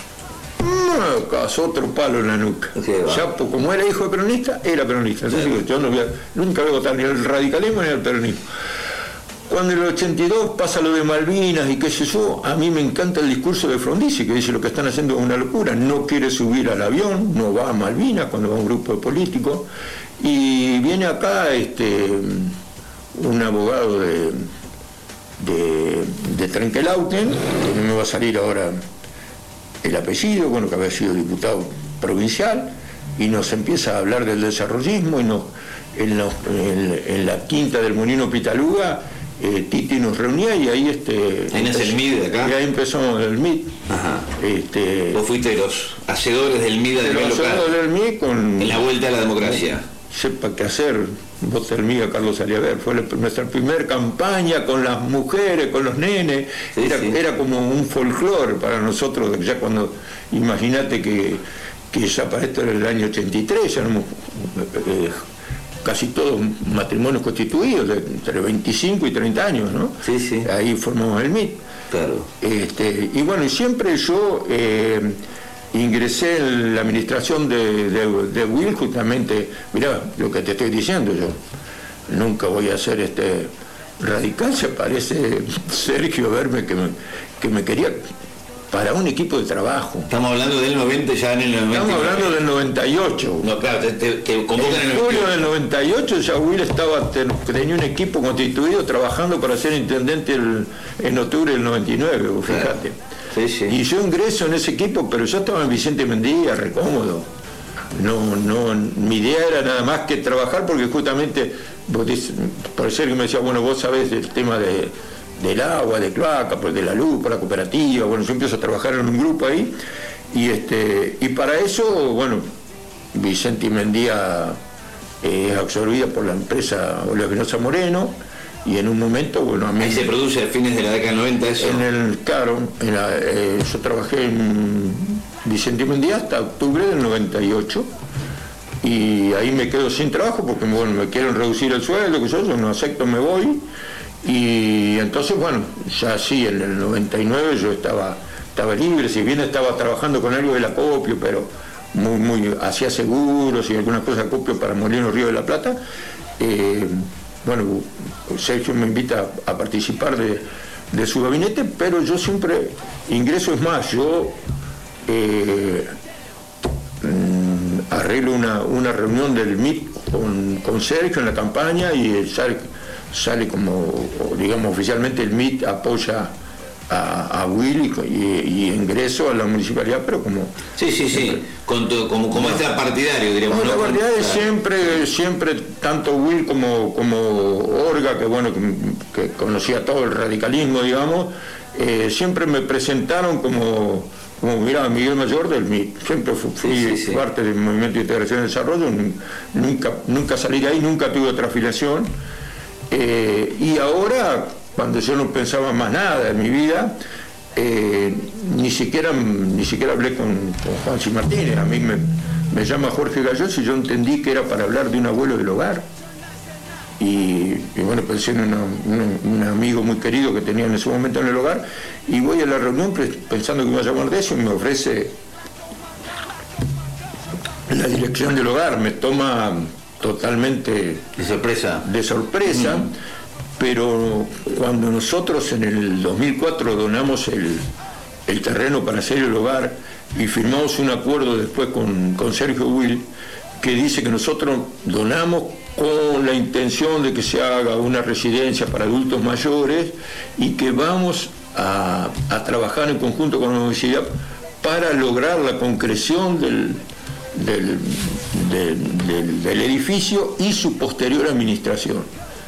No, casó otro palo en la nuca. Sí, ya pues, como era hijo de peronista, era peronista. Entonces sí, digo, yo no voy a, nunca voy a votar ni al radicalismo ni al peronismo. Cuando en el ochenta y dos pasa lo de Malvinas y qué sé yo, a mí me encanta el discurso de Frondizi, que dice lo que están haciendo es una locura, no quiere subir al avión, no va a Malvinas cuando va un grupo de políticos. Y viene acá este un abogado de, de, de Trenquelauquen, que no me va a salir ahora el apellido, bueno, que había sido diputado provincial, y nos empieza a hablar del desarrollismo, y nos, en, los, en, en la quinta del Molino Pitaluga, eh, Titi nos reunía y ahí este... ¿En es el M I D de acá? Y ahí empezó el M I D. Ajá. Este, Vos fuiste de los hacedores del M I D a nivel local. Los hacedores del M I D con... En la vuelta a la democracia. Sepa qué hacer, vos termina Carlos Aliaver, fue la, nuestra primera campaña con las mujeres, con los nenes, sí, era, sí, era como un folclore para nosotros, ya cuando, imagínate que, que ya para esto era el año ochenta y tres, éramos eh, casi todos matrimonios constituidos, de entre veinticinco y treinta años, ¿no? Sí, sí. Ahí formamos el M I D. Claro. Este, y bueno, y siempre yo... Eh, ingresé en la administración de, de, de Will, justamente, mirá lo que te estoy diciendo, yo nunca voy a ser este radical, se parece Sergio verme que me, que me quería para un equipo de trabajo. Estamos hablando del noventa, ya en el noventa. Estamos hablando del noventa y ocho. No, claro, te, te, te convocan en el julio del noventa y ocho ya Will estaba, tenía un equipo constituido trabajando para ser intendente el, en octubre del noventa y nueve, fíjate. Claro. Sí, sí. Y yo ingreso en ese equipo, pero yo estaba en Vicente Mendía, recómodo. no, no, mi idea era nada más que trabajar, porque justamente, por ser que me decía, bueno, vos sabés del tema de, del agua, de cloaca, de la luz, para la cooperativa, bueno, yo empiezo a trabajar en un grupo ahí, y este y para eso, bueno, Vicente Mendía es eh, absorbida por la empresa Oleaginosa Moreno, y en un momento, bueno, a mí... Ahí se produce a fines de la década del noventa eso. En el, claro, en la, eh, yo trabajé en Vicente Mendía hasta octubre del noventa y ocho, y ahí me quedo sin trabajo porque, bueno, me quieren reducir el sueldo, que yo, yo no acepto, me voy, y entonces, bueno, ya sí, en el noventa y nueve yo estaba, estaba libre, si bien estaba trabajando con algo del acopio, pero muy, muy, hacía seguros y algunas cosas de acopio para Molino Río de la Plata. eh, Bueno, Sergio me invita a participar de, de su gabinete, pero yo siempre ingreso, es más, yo eh, arreglo una, una reunión del M I T con, con Sergio en la campaña, y sale, sale como, digamos, oficialmente el M I T apoya a, a Will y, y, y ingreso a la municipalidad, pero como... Sí, sí, sí, con tu, como, como no, está partidario, diríamos. No, la ¿no? partidaria Claro. siempre, siempre, tanto Will como, como Orga, que bueno, que, que conocía todo el radicalismo, digamos, eh, siempre me presentaron como, como mirá, Miguel Mayor del M I T. Siempre fui, fui sí, sí, sí. parte del Movimiento de Integración y Desarrollo, nunca, nunca salí de ahí, nunca tuve otra afiliación. Eh, y ahora, cuando yo no pensaba más nada en mi vida, eh, ni siquiera ni siquiera hablé con, con Juanchi Martínez. A mí me, me llama Jorge Gallós y yo entendí que era para hablar de un abuelo del hogar. Y, y bueno, pensé en una, una, un amigo muy querido que tenía en ese momento en el hogar, y voy a la reunión pensando que me iba a llamar de eso, y me ofrece la dirección del hogar. Me toma totalmente de sorpresa. De sorpresa. Mm. Pero cuando nosotros en el dos mil cuatro donamos el, el terreno para hacer el hogar, y firmamos un acuerdo después con, con Sergio Will, que dice que nosotros donamos con la intención de que se haga una residencia para adultos mayores, y que vamos a, a trabajar en conjunto con la universidad para lograr la concreción del, del, del, del, del edificio y su posterior administración.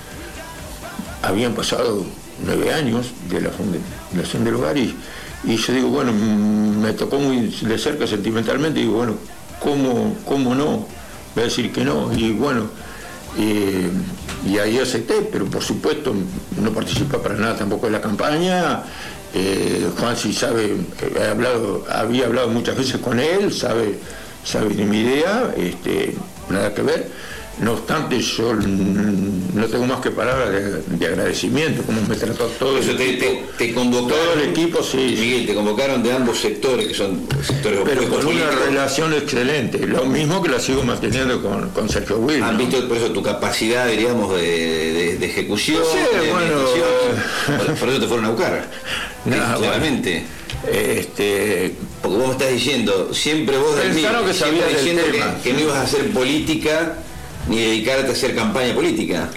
Habían pasado nueve años de la fundación del hogar, y, y yo digo, bueno, me tocó muy de cerca sentimentalmente, y digo, bueno, ¿cómo, cómo no? Voy a decir que no, y bueno, eh, y ahí acepté, pero por supuesto no participé para nada tampoco en la campaña. eh, Juan sí sabe, he hablado, había hablado muchas veces con él, sabe, sabe de mi idea, este, nada que ver. No obstante, yo no tengo más que palabras de, de agradecimiento, como me trató todo Eso el te, equipo. Te, te convocaron, todo el equipo, sí. Miguel, te convocaron de ambos sectores, que son sectores pero con políticos. Una relación excelente, lo mismo que la sigo manteniendo con, con Sergio Will. Han ¿no? visto por eso tu capacidad, diríamos, de, de, de ejecución, no sé, de bueno, por, por eso te fueron a buscar. Nah, claramente. Bueno, este, porque vos me estás diciendo, siempre vos del pensaron que sabías del diciendo tema. Que, que no ibas a hacer política ni dedicarte a hacer campaña política.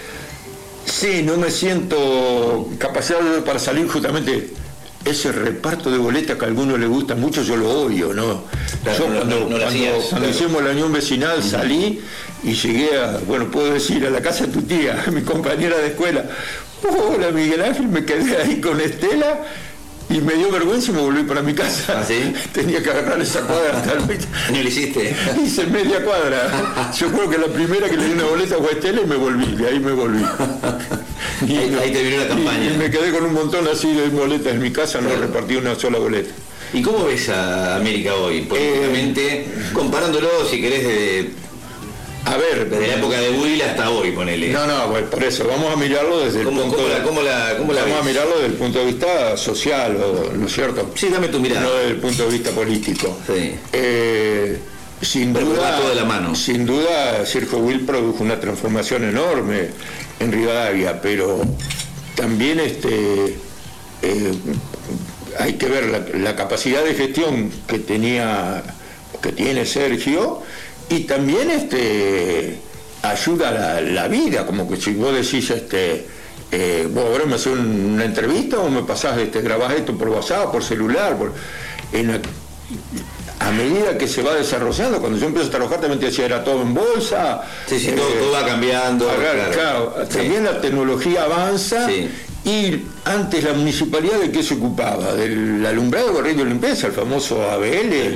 Sí, no me siento capacitado para salir. Justamente ese reparto de boletas que a algunos les gusta mucho, yo lo odio, ¿no? Claro, yo no, cuando, no, no cuando, hacías, cuando claro. hicimos la unión vecinal, uh-huh. salí y llegué a, bueno, puedo decir, a la casa de tu tía, mi compañera de escuela. Hola, Miguel Ángel, me quedé ahí con Estela. Y me dio vergüenza y me volví para mi casa. ¿Ah, sí? Tenía que agarrar esa cuadra hasta el... ¿No lo hiciste? Hice media cuadra. Yo creo que la primera que le di una boleta fue a Estela, y me volví, de ahí me volví. Y, ahí, ahí terminó la campaña. Y, y me quedé con un montón así de boletas en mi casa, claro. No repartí una sola boleta. ¿Y cómo ves a América hoy, políticamente, eh, comparándolo, si querés, de... A ver, desde la época de Will hasta hoy, ponele. No, no, pues por eso, vamos a mirarlo desde el ¿Cómo, punto cómo de, la, cómo la, cómo la Vamos ves? a mirarlo desde el punto de vista social, ¿no es cierto? Sí, dame tu mirada. No desde el punto de vista político. Sí. Eh, sin Pero duda, va todo de la mano. Sin duda, Sergio Will produjo una transformación enorme en Rivadavia, pero también este eh, hay que ver la, la capacidad de gestión que tenía, que tiene Sergio. Y también este ayuda a la, la vida, como que si vos decís, este, eh, vos ahora me haces una entrevista o me pasás, este, grabás esto por WhatsApp, por celular, por, en la, a medida que se va desarrollando, cuando yo empiezo a trabajar también te decía, era todo en bolsa. Sí, sí, eh, todo, todo va cambiando. Claro, claro, sí. También la tecnología avanza. Sí. Y antes la municipalidad, ¿de qué se ocupaba? Del alumbrado, corriente y limpieza, el famoso A B L.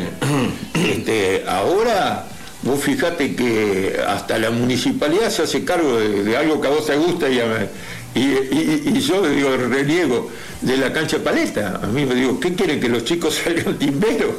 este, ahora, vos fijate que hasta la municipalidad se hace cargo de, de algo que a vos te gusta y, a, y, y, y yo digo, reniego de la cancha paleta. A mí me digo, ¿qué quieren? ¿Que los chicos salgan timberos?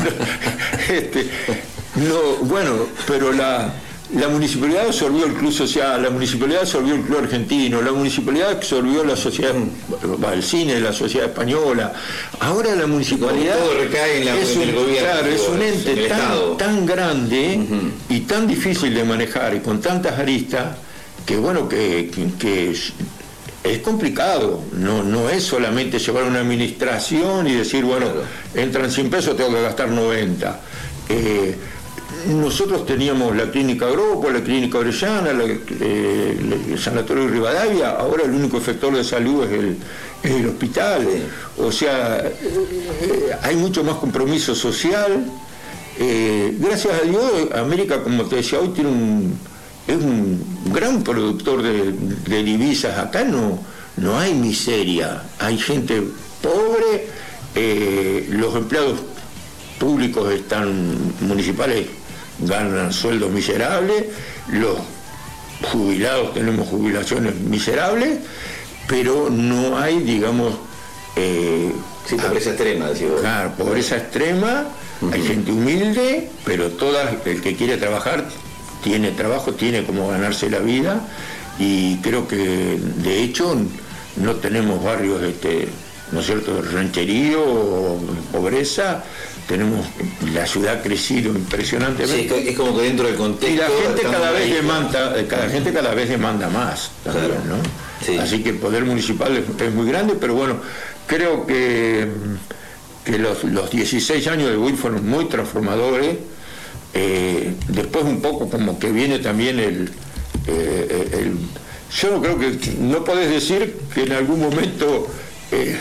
este, no, bueno, pero la... La municipalidad absorbió el club social, la municipalidad absorbió el club argentino, la municipalidad absorbió la sociedad, el cine, la sociedad española. Ahora la municipalidad todo recae en, la, es, un, en el gobierno, claro, es un ente tan, tan grande uh-huh. y tan difícil de manejar y con tantas aristas que bueno que, que, que es, es complicado. No, no es solamente llevar una administración y decir, bueno, claro. entran cien pesos, tengo que gastar noventa. Eh, Nosotros teníamos la clínica Gropo, la clínica Orellana, la, eh, el sanatorio de Rivadavia, ahora el único efector de salud es el, es el hospital. O sea, eh, hay mucho más compromiso social. Eh, gracias a Dios, América, como te decía hoy, tiene un, es un gran productor de, de divisas. Acá no, no hay miseria, hay gente pobre, eh, los empleados públicos están municipales ganan sueldos miserables, los jubilados tenemos jubilaciones miserables, pero no hay, digamos... Eh, sí, pobreza a, extrema, decimos. Claro, pobreza extrema, uh-huh. hay gente humilde, pero todas, el que quiere trabajar tiene trabajo, tiene como ganarse la vida, y creo que de hecho no tenemos barrios, este, ¿no es cierto?, de rancherío o pobreza. Tenemos la ciudad ha crecido impresionantemente. Sí, es como que dentro del contexto. Y la gente cada vez demanda, cada gente cada vez demanda más también, claro. ¿no? Sí. Así que el poder municipal es, es muy grande, pero bueno, creo que, que los, los dieciséis años de Will fueron muy transformadores. Eh, después un poco como que viene también el, eh, el. Yo no creo que no podés decir que en algún momento. Eh,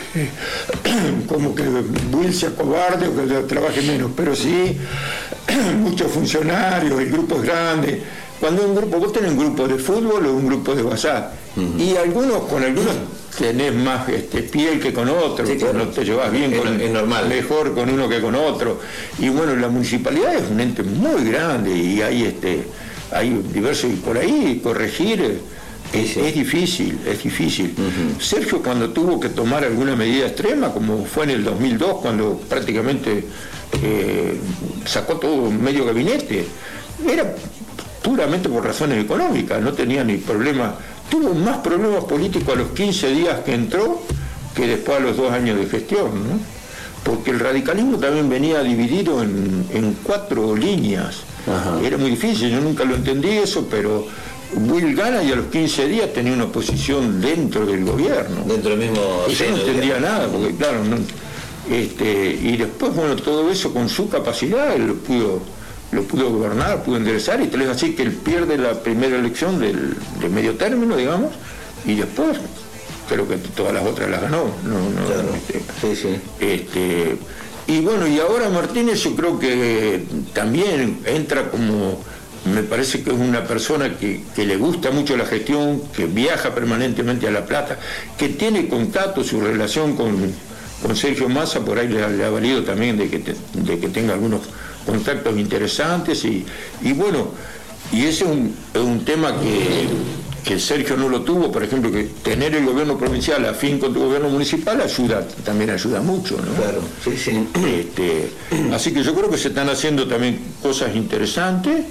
como que Will sea cobarde o que trabaje menos, pero sí muchos funcionarios, el grupo es grande. Cuando un grupo, vos tenés un grupo de fútbol o un grupo de WhatsApp, uh-huh. y algunos con algunos tenés más este, piel que con otros, sí, claro. no te llevas bien, es, con, es normal. mejor con uno que con otro. Y bueno, la municipalidad es un ente muy grande y hay este hay diversos, y por ahí corregir Es, es difícil, es difícil. Uh-huh. Sergio, cuando tuvo que tomar alguna medida extrema, como fue en el dos mil dos, cuando prácticamente eh, sacó todo medio gabinete, era puramente por razones económicas, no tenía ni problema. Tuvo más problemas políticos a los quince días que entró que después a los dos años de gestión, ¿no? Porque el radicalismo también venía dividido en, en cuatro líneas. Uh-huh. Era muy difícil, yo nunca lo entendí eso, pero Will gana y a los quince días tenía una posición dentro del gobierno. Dentro del mismo... Y yo no entendía nada, porque claro, no, este, y después, bueno, todo eso con su capacidad, él lo pudo, lo pudo gobernar, pudo enderezar, y tal vez así que él pierde la primera elección del, de medio término, digamos, y después creo que todas las otras las ganó. No, no, claro. este, sí, sí. Este, y bueno, y ahora Martínez yo creo que también entra como... Me parece que es una persona que, que le gusta mucho la gestión, que viaja permanentemente a La Plata, que tiene contacto, su relación con, con Sergio Massa, por ahí le, le ha valido también de que, te, de que tenga algunos contactos interesantes, y, y bueno, y ese es un, es un tema que, que Sergio no lo tuvo, por ejemplo, que tener el gobierno provincial afín con tu gobierno municipal ayuda, también ayuda mucho, ¿no? Claro, sí, sí. Este, así que yo creo que se están haciendo también cosas interesantes.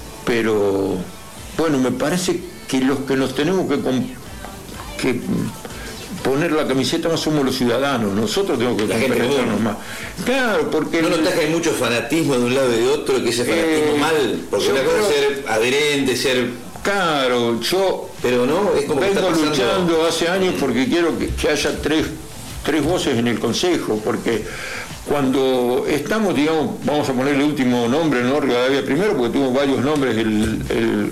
Pero, bueno, me parece que los que nos tenemos que, que poner la camiseta más somos los ciudadanos, nosotros tenemos que compenetrarnos más. Claro, porque... ¿No notas que hay mucho fanatismo de un lado y de otro, que ese fanatismo eh, mal? Porque una cosa es ser adherente, ser... Claro, yo pero no, es como vengo luchando hace años porque quiero que, que haya tres, tres voces en el Consejo, porque... Cuando estamos, digamos, vamos a ponerle el último nombre, ¿no? Rivadavia primero, porque tuvo varios nombres. El, el,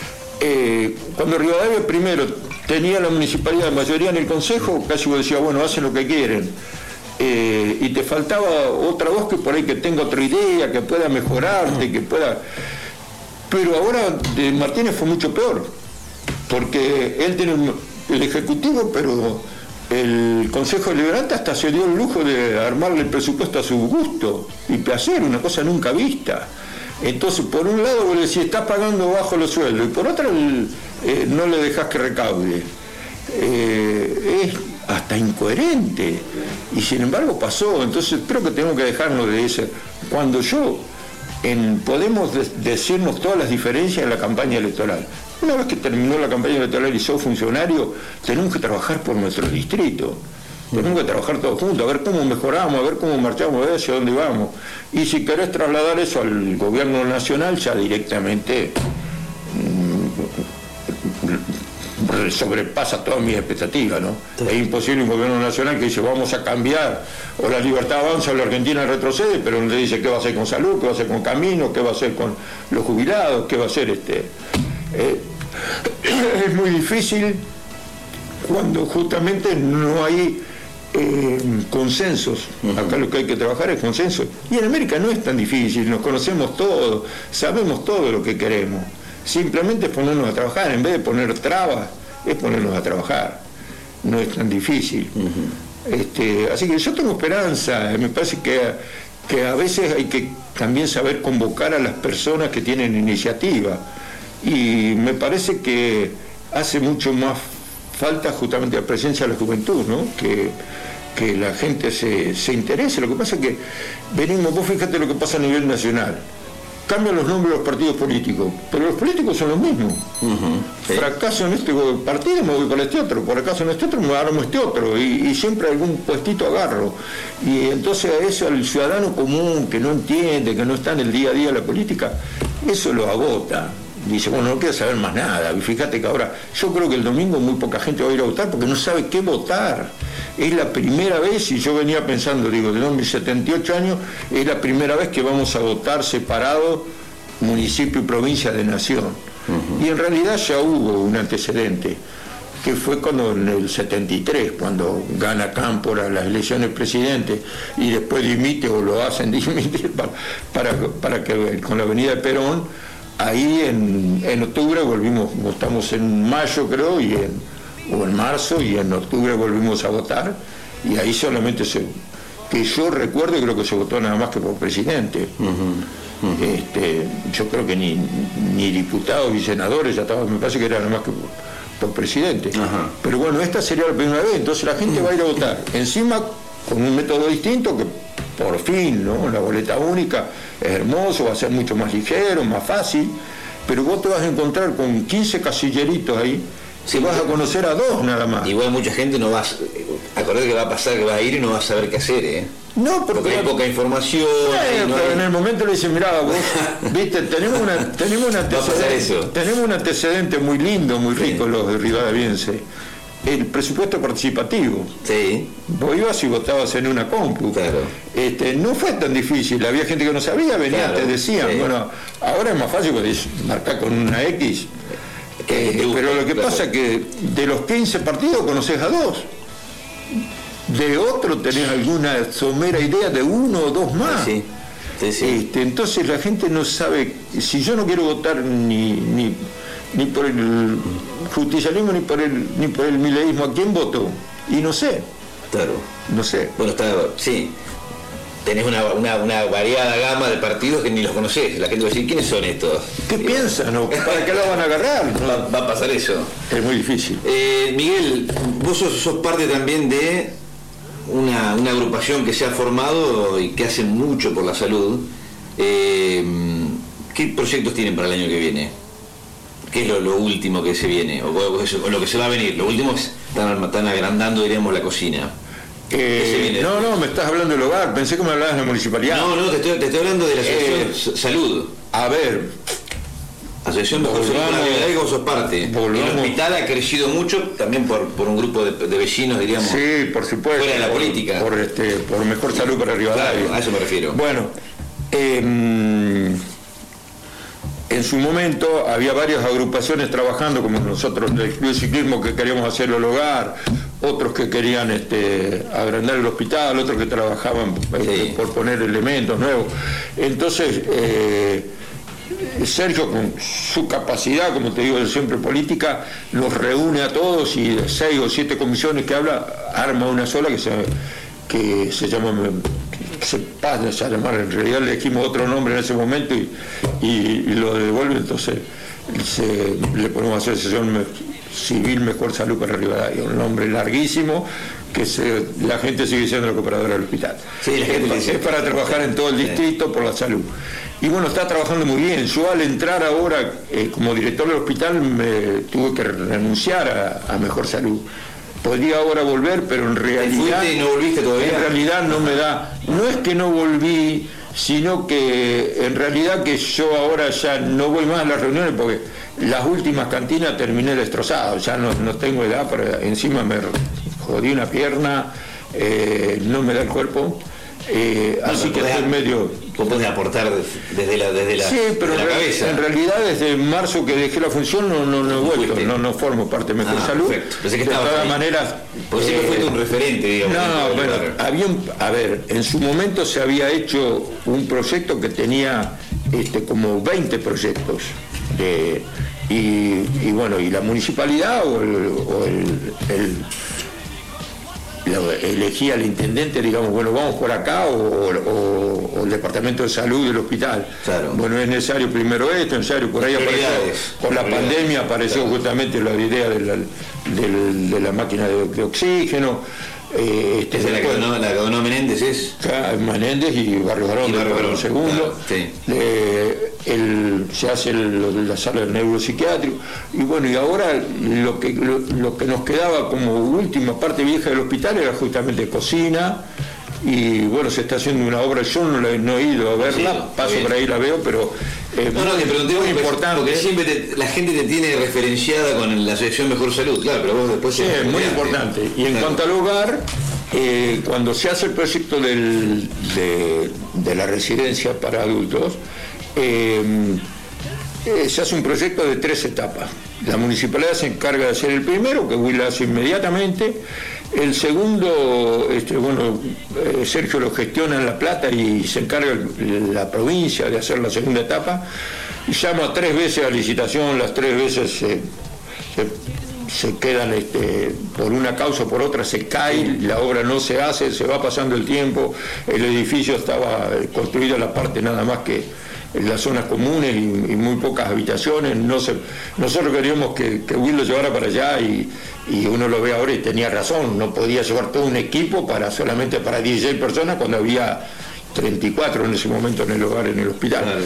eh, cuando Rivadavia primero tenía la municipalidad de mayoría en el Consejo, casi vos decía, bueno, hacen lo que quieren. eh, y te faltaba otra voz que por ahí que tenga otra idea, que pueda mejorarte, que pueda... Pero ahora de Martínez fue mucho peor, porque él tiene el Ejecutivo, pero el Consejo Deliberante hasta se dio el lujo de armarle el presupuesto a su gusto y placer, una cosa nunca vista. Entonces, por un lado, vos le decís, estás pagando bajo los sueldos, y por otro, el, eh, no le dejás que recaude. Eh, es hasta incoherente, y sin embargo pasó. Entonces, creo que tenemos que dejarnos de eso. Cuando yo, en, podemos de, decirnos todas las diferencias en la campaña electoral. Una vez que terminó la campaña electoral y sos funcionario, tenemos que trabajar por nuestro distrito. Tenemos que trabajar todos juntos, a ver cómo mejoramos, a ver cómo marchamos, a ver hacia dónde vamos. Y si querés trasladar eso al gobierno nacional, ya directamente mmm, sobrepasa todas mis expectativas, ¿no? Sí. Es imposible un gobierno nacional que dice vamos a cambiar, o la libertad avanza o la Argentina retrocede, pero no te dice qué va a hacer con salud, qué va a hacer con caminos, qué va a hacer con los jubilados, qué va a hacer este... Eh, es muy difícil cuando justamente no hay eh, consensos. Acá lo que hay que trabajar es consenso. Y en América no es tan difícil, nos conocemos todos, sabemos todo lo que queremos. Simplemente es ponernos a trabajar, en vez de poner trabas, es ponernos a trabajar. No es tan difícil. Uh-huh. este, así que yo tengo esperanza, me parece que, que a veces hay que también saber convocar a las personas que tienen iniciativa. Y me parece que hace mucho más falta justamente la presencia de la juventud, ¿no? Que, que la gente se, se interese. Lo que pasa es que venimos, vos fíjate lo que pasa a nivel nacional. Cambian los nombres de los partidos políticos, pero los políticos son los mismos. Uh-huh, sí. Fracaso en este partido, me voy para este otro, por acaso en este otro, me agarro este otro, y, y siempre algún puestito agarro. Y entonces a eso, al ciudadano común, que no entiende, que no está en el día a día de la política, eso lo agota. Dice, bueno, no quiero saber más nada. Y fíjate que ahora, yo creo que el domingo muy poca gente va a ir a votar porque no sabe qué votar. Es la primera vez, y yo venía pensando, digo, de mis setenta y ocho años, es la primera vez que vamos a votar separado municipio y provincia de nación. Uh-huh. Y en realidad ya hubo un antecedente, que fue cuando en el setenta y tres, cuando gana Cámpora las elecciones presidentes y después dimite o lo hacen dimitir para, para, para que con la avenida de Perón. Ahí en, en octubre volvimos, votamos en mayo creo, y en, o en marzo, y en octubre volvimos a votar, y ahí solamente se, que yo recuerdo, creo que se votó nada más que por presidente. Uh-huh, uh-huh. Este, yo creo que ni, ni diputados ni senadores, ya estaba, me parece que era nada más que por, por presidente. Uh-huh. Pero bueno, esta sería la primera vez, entonces la gente uh-huh. va a ir a votar, encima con un método distinto que por fin, ¿no? La boleta única es hermoso, va a ser mucho más ligero, más fácil, pero vos te vas a encontrar con quince casilleritos ahí, si vas a conocer a dos nada más. Igual mucha gente no va a acordar que va a pasar, que va a ir y no va a saber qué hacer, ¿eh? No, porque, porque hay poca información. Eh, no pero hay... en el momento le dicen, mirá, vos, viste, tenemos, una, tenemos, un antecedente, tenemos un antecedente muy lindo, muy rico, sí. Los de Rivadaviense. El presupuesto participativo. Sí. Vos ibas y votabas en una compu. Claro. Este, no fue tan difícil, había gente que no sabía, venía, claro, te decían, sí. Bueno, ahora es más fácil porque marcar con una X. Eh, eh, pero lo que claro. pasa es que de los quince partidos conoces a dos. De otro tenés alguna somera idea de uno o dos más. Sí. Sí, sí. Este, entonces la gente no sabe, si yo no quiero votar ni, ni, ni por el justicialismo ni por el ni por el mileísmo, ¿a quién voto? Y no sé. Claro. No sé. Bueno, está, sí. Tenés una, una, una variada gama de partidos que ni los conocés. La gente va a decir, ¿quiénes son estos? ¿Qué piensan? ¿O ¿Para qué lo van a agarrar? Va, va a pasar eso. Es muy difícil. Eh, Miguel, vos sos, sos parte también de una, una agrupación que se ha formado y que hace mucho por la salud. Eh, ¿Qué proyectos tienen para el año que viene? ¿Qué es lo, lo último que se viene? O, o, o lo que se va a venir. Lo último es, están, están agrandando, diríamos, la cocina. Eh, no, no, me estás hablando del hogar, pensé que me hablabas de la municipalidad. No, no, te estoy, te estoy hablando de la asociación eh, Salud. A ver, Asociación Mejor Salud para la Vida, que vos sos parte. Volvamos. El hospital ha crecido mucho, también por, por un grupo de, de vecinos, diríamos. Sí, por supuesto. Fuera de la por, política. Por, este, por Mejor Salud para Rivadavia. Claro, a eso me refiero. Bueno, eh, en su momento había varias agrupaciones trabajando, como nosotros del Club de Ciclismo, que queríamos hacerlo al hogar, otros que querían este, agrandar el hospital, otros que trabajaban este, sí. por poner elementos nuevos. Entonces, eh, Sergio, con su capacidad, como te digo, siempre política, los reúne a todos y de seis o siete comisiones que habla, arma una sola que se, que se llama, que se pasa a llamar, en realidad le dijimos otro nombre en ese momento y, y, y lo devuelve, entonces se, le ponemos Asociación Civil Mejor Salud para Rivadavia, un nombre larguísimo que se, la gente sigue siendo la cooperadora del hospital. Sí, la gente es, es para trabajar en todo el distrito por la salud. Y bueno, está trabajando muy bien. Yo al entrar ahora eh, como director del hospital me tuve que renunciar a, a Mejor Salud. Podría ahora volver, pero en realidad... ¿Fuiste y no volviste todavía? En realidad no me da... No es que no volví, sino que en realidad que yo ahora ya no voy más a las reuniones porque las últimas cantinas terminé destrozado. Ya no, no tengo edad para... Encima me jodí una pierna, eh, no me da el cuerpo. Eh, no, así que estoy medio... Vos podés aportar desde la, desde la, sí, pero desde la en, cabeza. En realidad desde marzo que dejé la función no, no, no he vuelto, no, no formo parte de Mejor ah, Salud. Perfecto. Pensé que de todas ahí. maneras... Porque siempre eh, fuiste un referente, digamos. No, bueno, había un, a ver, en su momento se había hecho un proyecto que tenía este, como veinte proyectos. De, y, y bueno, y la municipalidad o el... O el, el elegía al intendente, digamos, bueno, vamos por acá o, o, o el departamento de salud del hospital. Claro. Bueno, es necesario primero esto, es necesario, por ahí apareció, con la pandemia apareció claro. justamente la idea de la, de, de la máquina de, de oxígeno. Eh, este, ¿Es la que donó, la que donó Menéndez es? Menéndez y Barrio Barón, el segundo. Claro, sí. eh, el, se hace el, la sala del neuropsiquiátrico. Y bueno, y ahora lo que, lo, lo que nos quedaba como última parte vieja del hospital era justamente cocina. Y bueno, se está haciendo una obra, yo no, la, no he ido a verla, sí, paso por ahí la veo, pero eh, no, no, te pregunté muy importante. Porque siempre te, la gente te tiene referenciada con la Asociación Mejor Salud, claro, pero vos después... Sí, es muy importante. Y en claro. cuanto al hogar, eh, cuando se hace el proyecto del, de, de la residencia para adultos, eh, eh, se hace un proyecto de tres etapas. La municipalidad se encarga de hacer el primero, que Will hace inmediatamente. El segundo, este, bueno, eh, Sergio lo gestiona en La Plata y se encarga el, la provincia de hacer la segunda etapa. Y llama tres veces a licitación, las tres veces se, se, se quedan este, por una causa o por otra, se cae, la obra no se hace, se va pasando el tiempo, el edificio estaba construido en la parte nada más que en las zonas comunes y, y muy pocas habitaciones. No se, nosotros queríamos que, que Will lo llevara para allá y, y uno lo ve ahora y tenía razón, no podía llevar todo un equipo para solamente para dieciséis personas cuando había treinta y cuatro en ese momento en el hogar, en el hospital. Claro.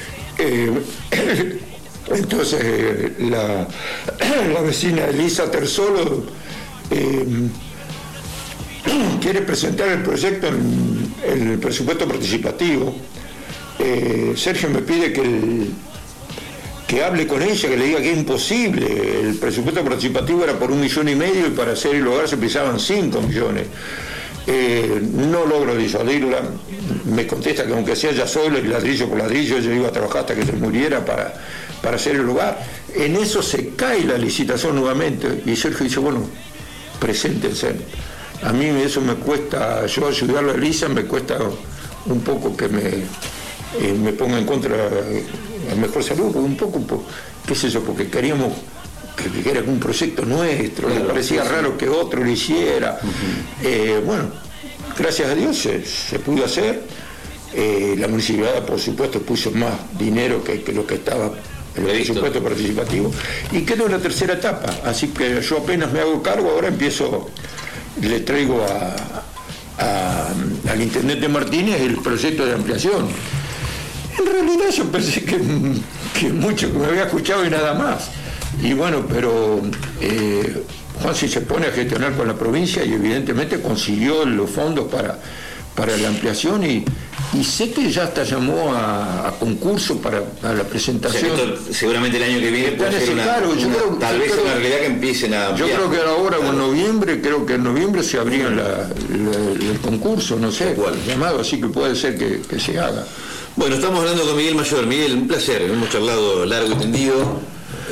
Eh, entonces eh, la, la vecina Elisa Terzolo eh, quiere presentar el proyecto en, en el presupuesto participativo. Eh, Sergio me pide que, el, que hable con ella, que le diga que es imposible. El presupuesto participativo era por un millón y medio y para hacer el hogar se precisaban cinco millones. Eh, no logro disuadirla. Me contesta que aunque sea ya solo y ladrillo por ladrillo, yo iba a trabajar hasta que se muriera para, para hacer el hogar. En eso se cae la licitación nuevamente y Sergio dice, bueno, preséntense. A mí eso me cuesta, yo ayudarlo a Elisa me cuesta un poco que me... Eh, me ponga en contra a Mejor Salud, un poco, por, qué sé yo, porque queríamos que, que era un proyecto nuestro, claro, le parecía sí, raro que otro lo hiciera. Uh-huh. eh, bueno, gracias a Dios se, se pudo hacer. Eh, la municipalidad, por supuesto, puso más dinero que, que lo que estaba en el presupuesto participativo. Y quedó en la tercera etapa, así que yo apenas me hago cargo, ahora empiezo, le traigo a, a, al intendente Martínez el proyecto de ampliación. En realidad yo pensé que, que mucho que me había escuchado y nada más. Y bueno, pero eh, Juan si se pone a gestionar con la provincia y evidentemente consiguió los fondos para, para la ampliación y, y sé que ya hasta llamó a, a concurso para, para la presentación. O sea, esto, seguramente el año que viene puede ser una, claro, yo una, creo, tal yo vez creo, una realidad que empiecen a ampliar. Yo creo que ahora claro. o en noviembre, creo que en noviembre se abría la, la, el concurso, no sé, cuál llamado, así que puede ser que, que se haga. Bueno, estamos hablando con Miguel Mayor. Miguel, un placer, hemos charlado largo y tendido.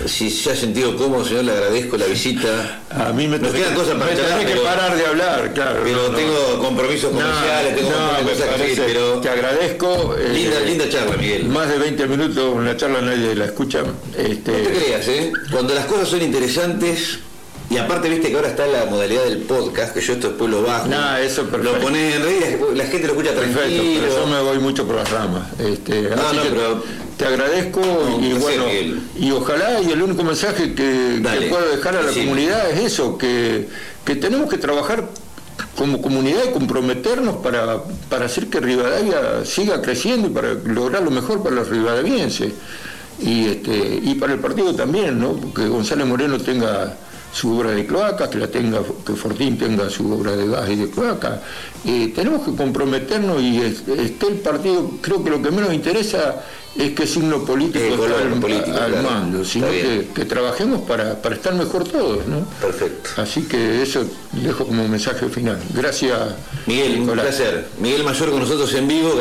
si se ha sentido cómodo, señor, le agradezco la visita. A mí me Nos quedan cosas para me charlar, tenés que parar de hablar, claro. Pero no, tengo no. compromisos comerciales, no, tengo no, un montón de cosas que decir, pero... Te agradezco. Linda, eh, linda charla, Miguel. Más de veinte minutos, una charla nadie la escucha. Este... No te creas, ¿eh? Cuando las cosas son interesantes... Y aparte, viste que ahora está la modalidad del podcast, que yo esto después lo bajo. Nah, eso perfecto. Lo pones en red y la gente lo escucha perfecto, tranquilo. Pero yo me voy mucho por las ramas. Este, no, así no, que pero... te agradezco no, y bueno, sé, y ojalá, y el único mensaje que, que puedo dejar a la sí. comunidad es eso, que, que tenemos que trabajar como comunidad y comprometernos para, para hacer que Rivadavia siga creciendo y para lograr lo mejor para los rivadavienses. Y, este, y para el partido también, ¿no? Que González Moreno tenga su obra de cloacas, que la tenga, que Fortín tenga su obra de gas y de cloaca. Eh, tenemos que comprometernos y esté el partido, creo que lo que menos interesa es qué signo político eh, está al, político, al claro. mando, sino que, que trabajemos para, para estar mejor todos, ¿no? Perfecto. Así que eso dejo como mensaje final. Gracias, Miguel, Nicolás. Un placer. Miguel Mayor con nosotros en vivo.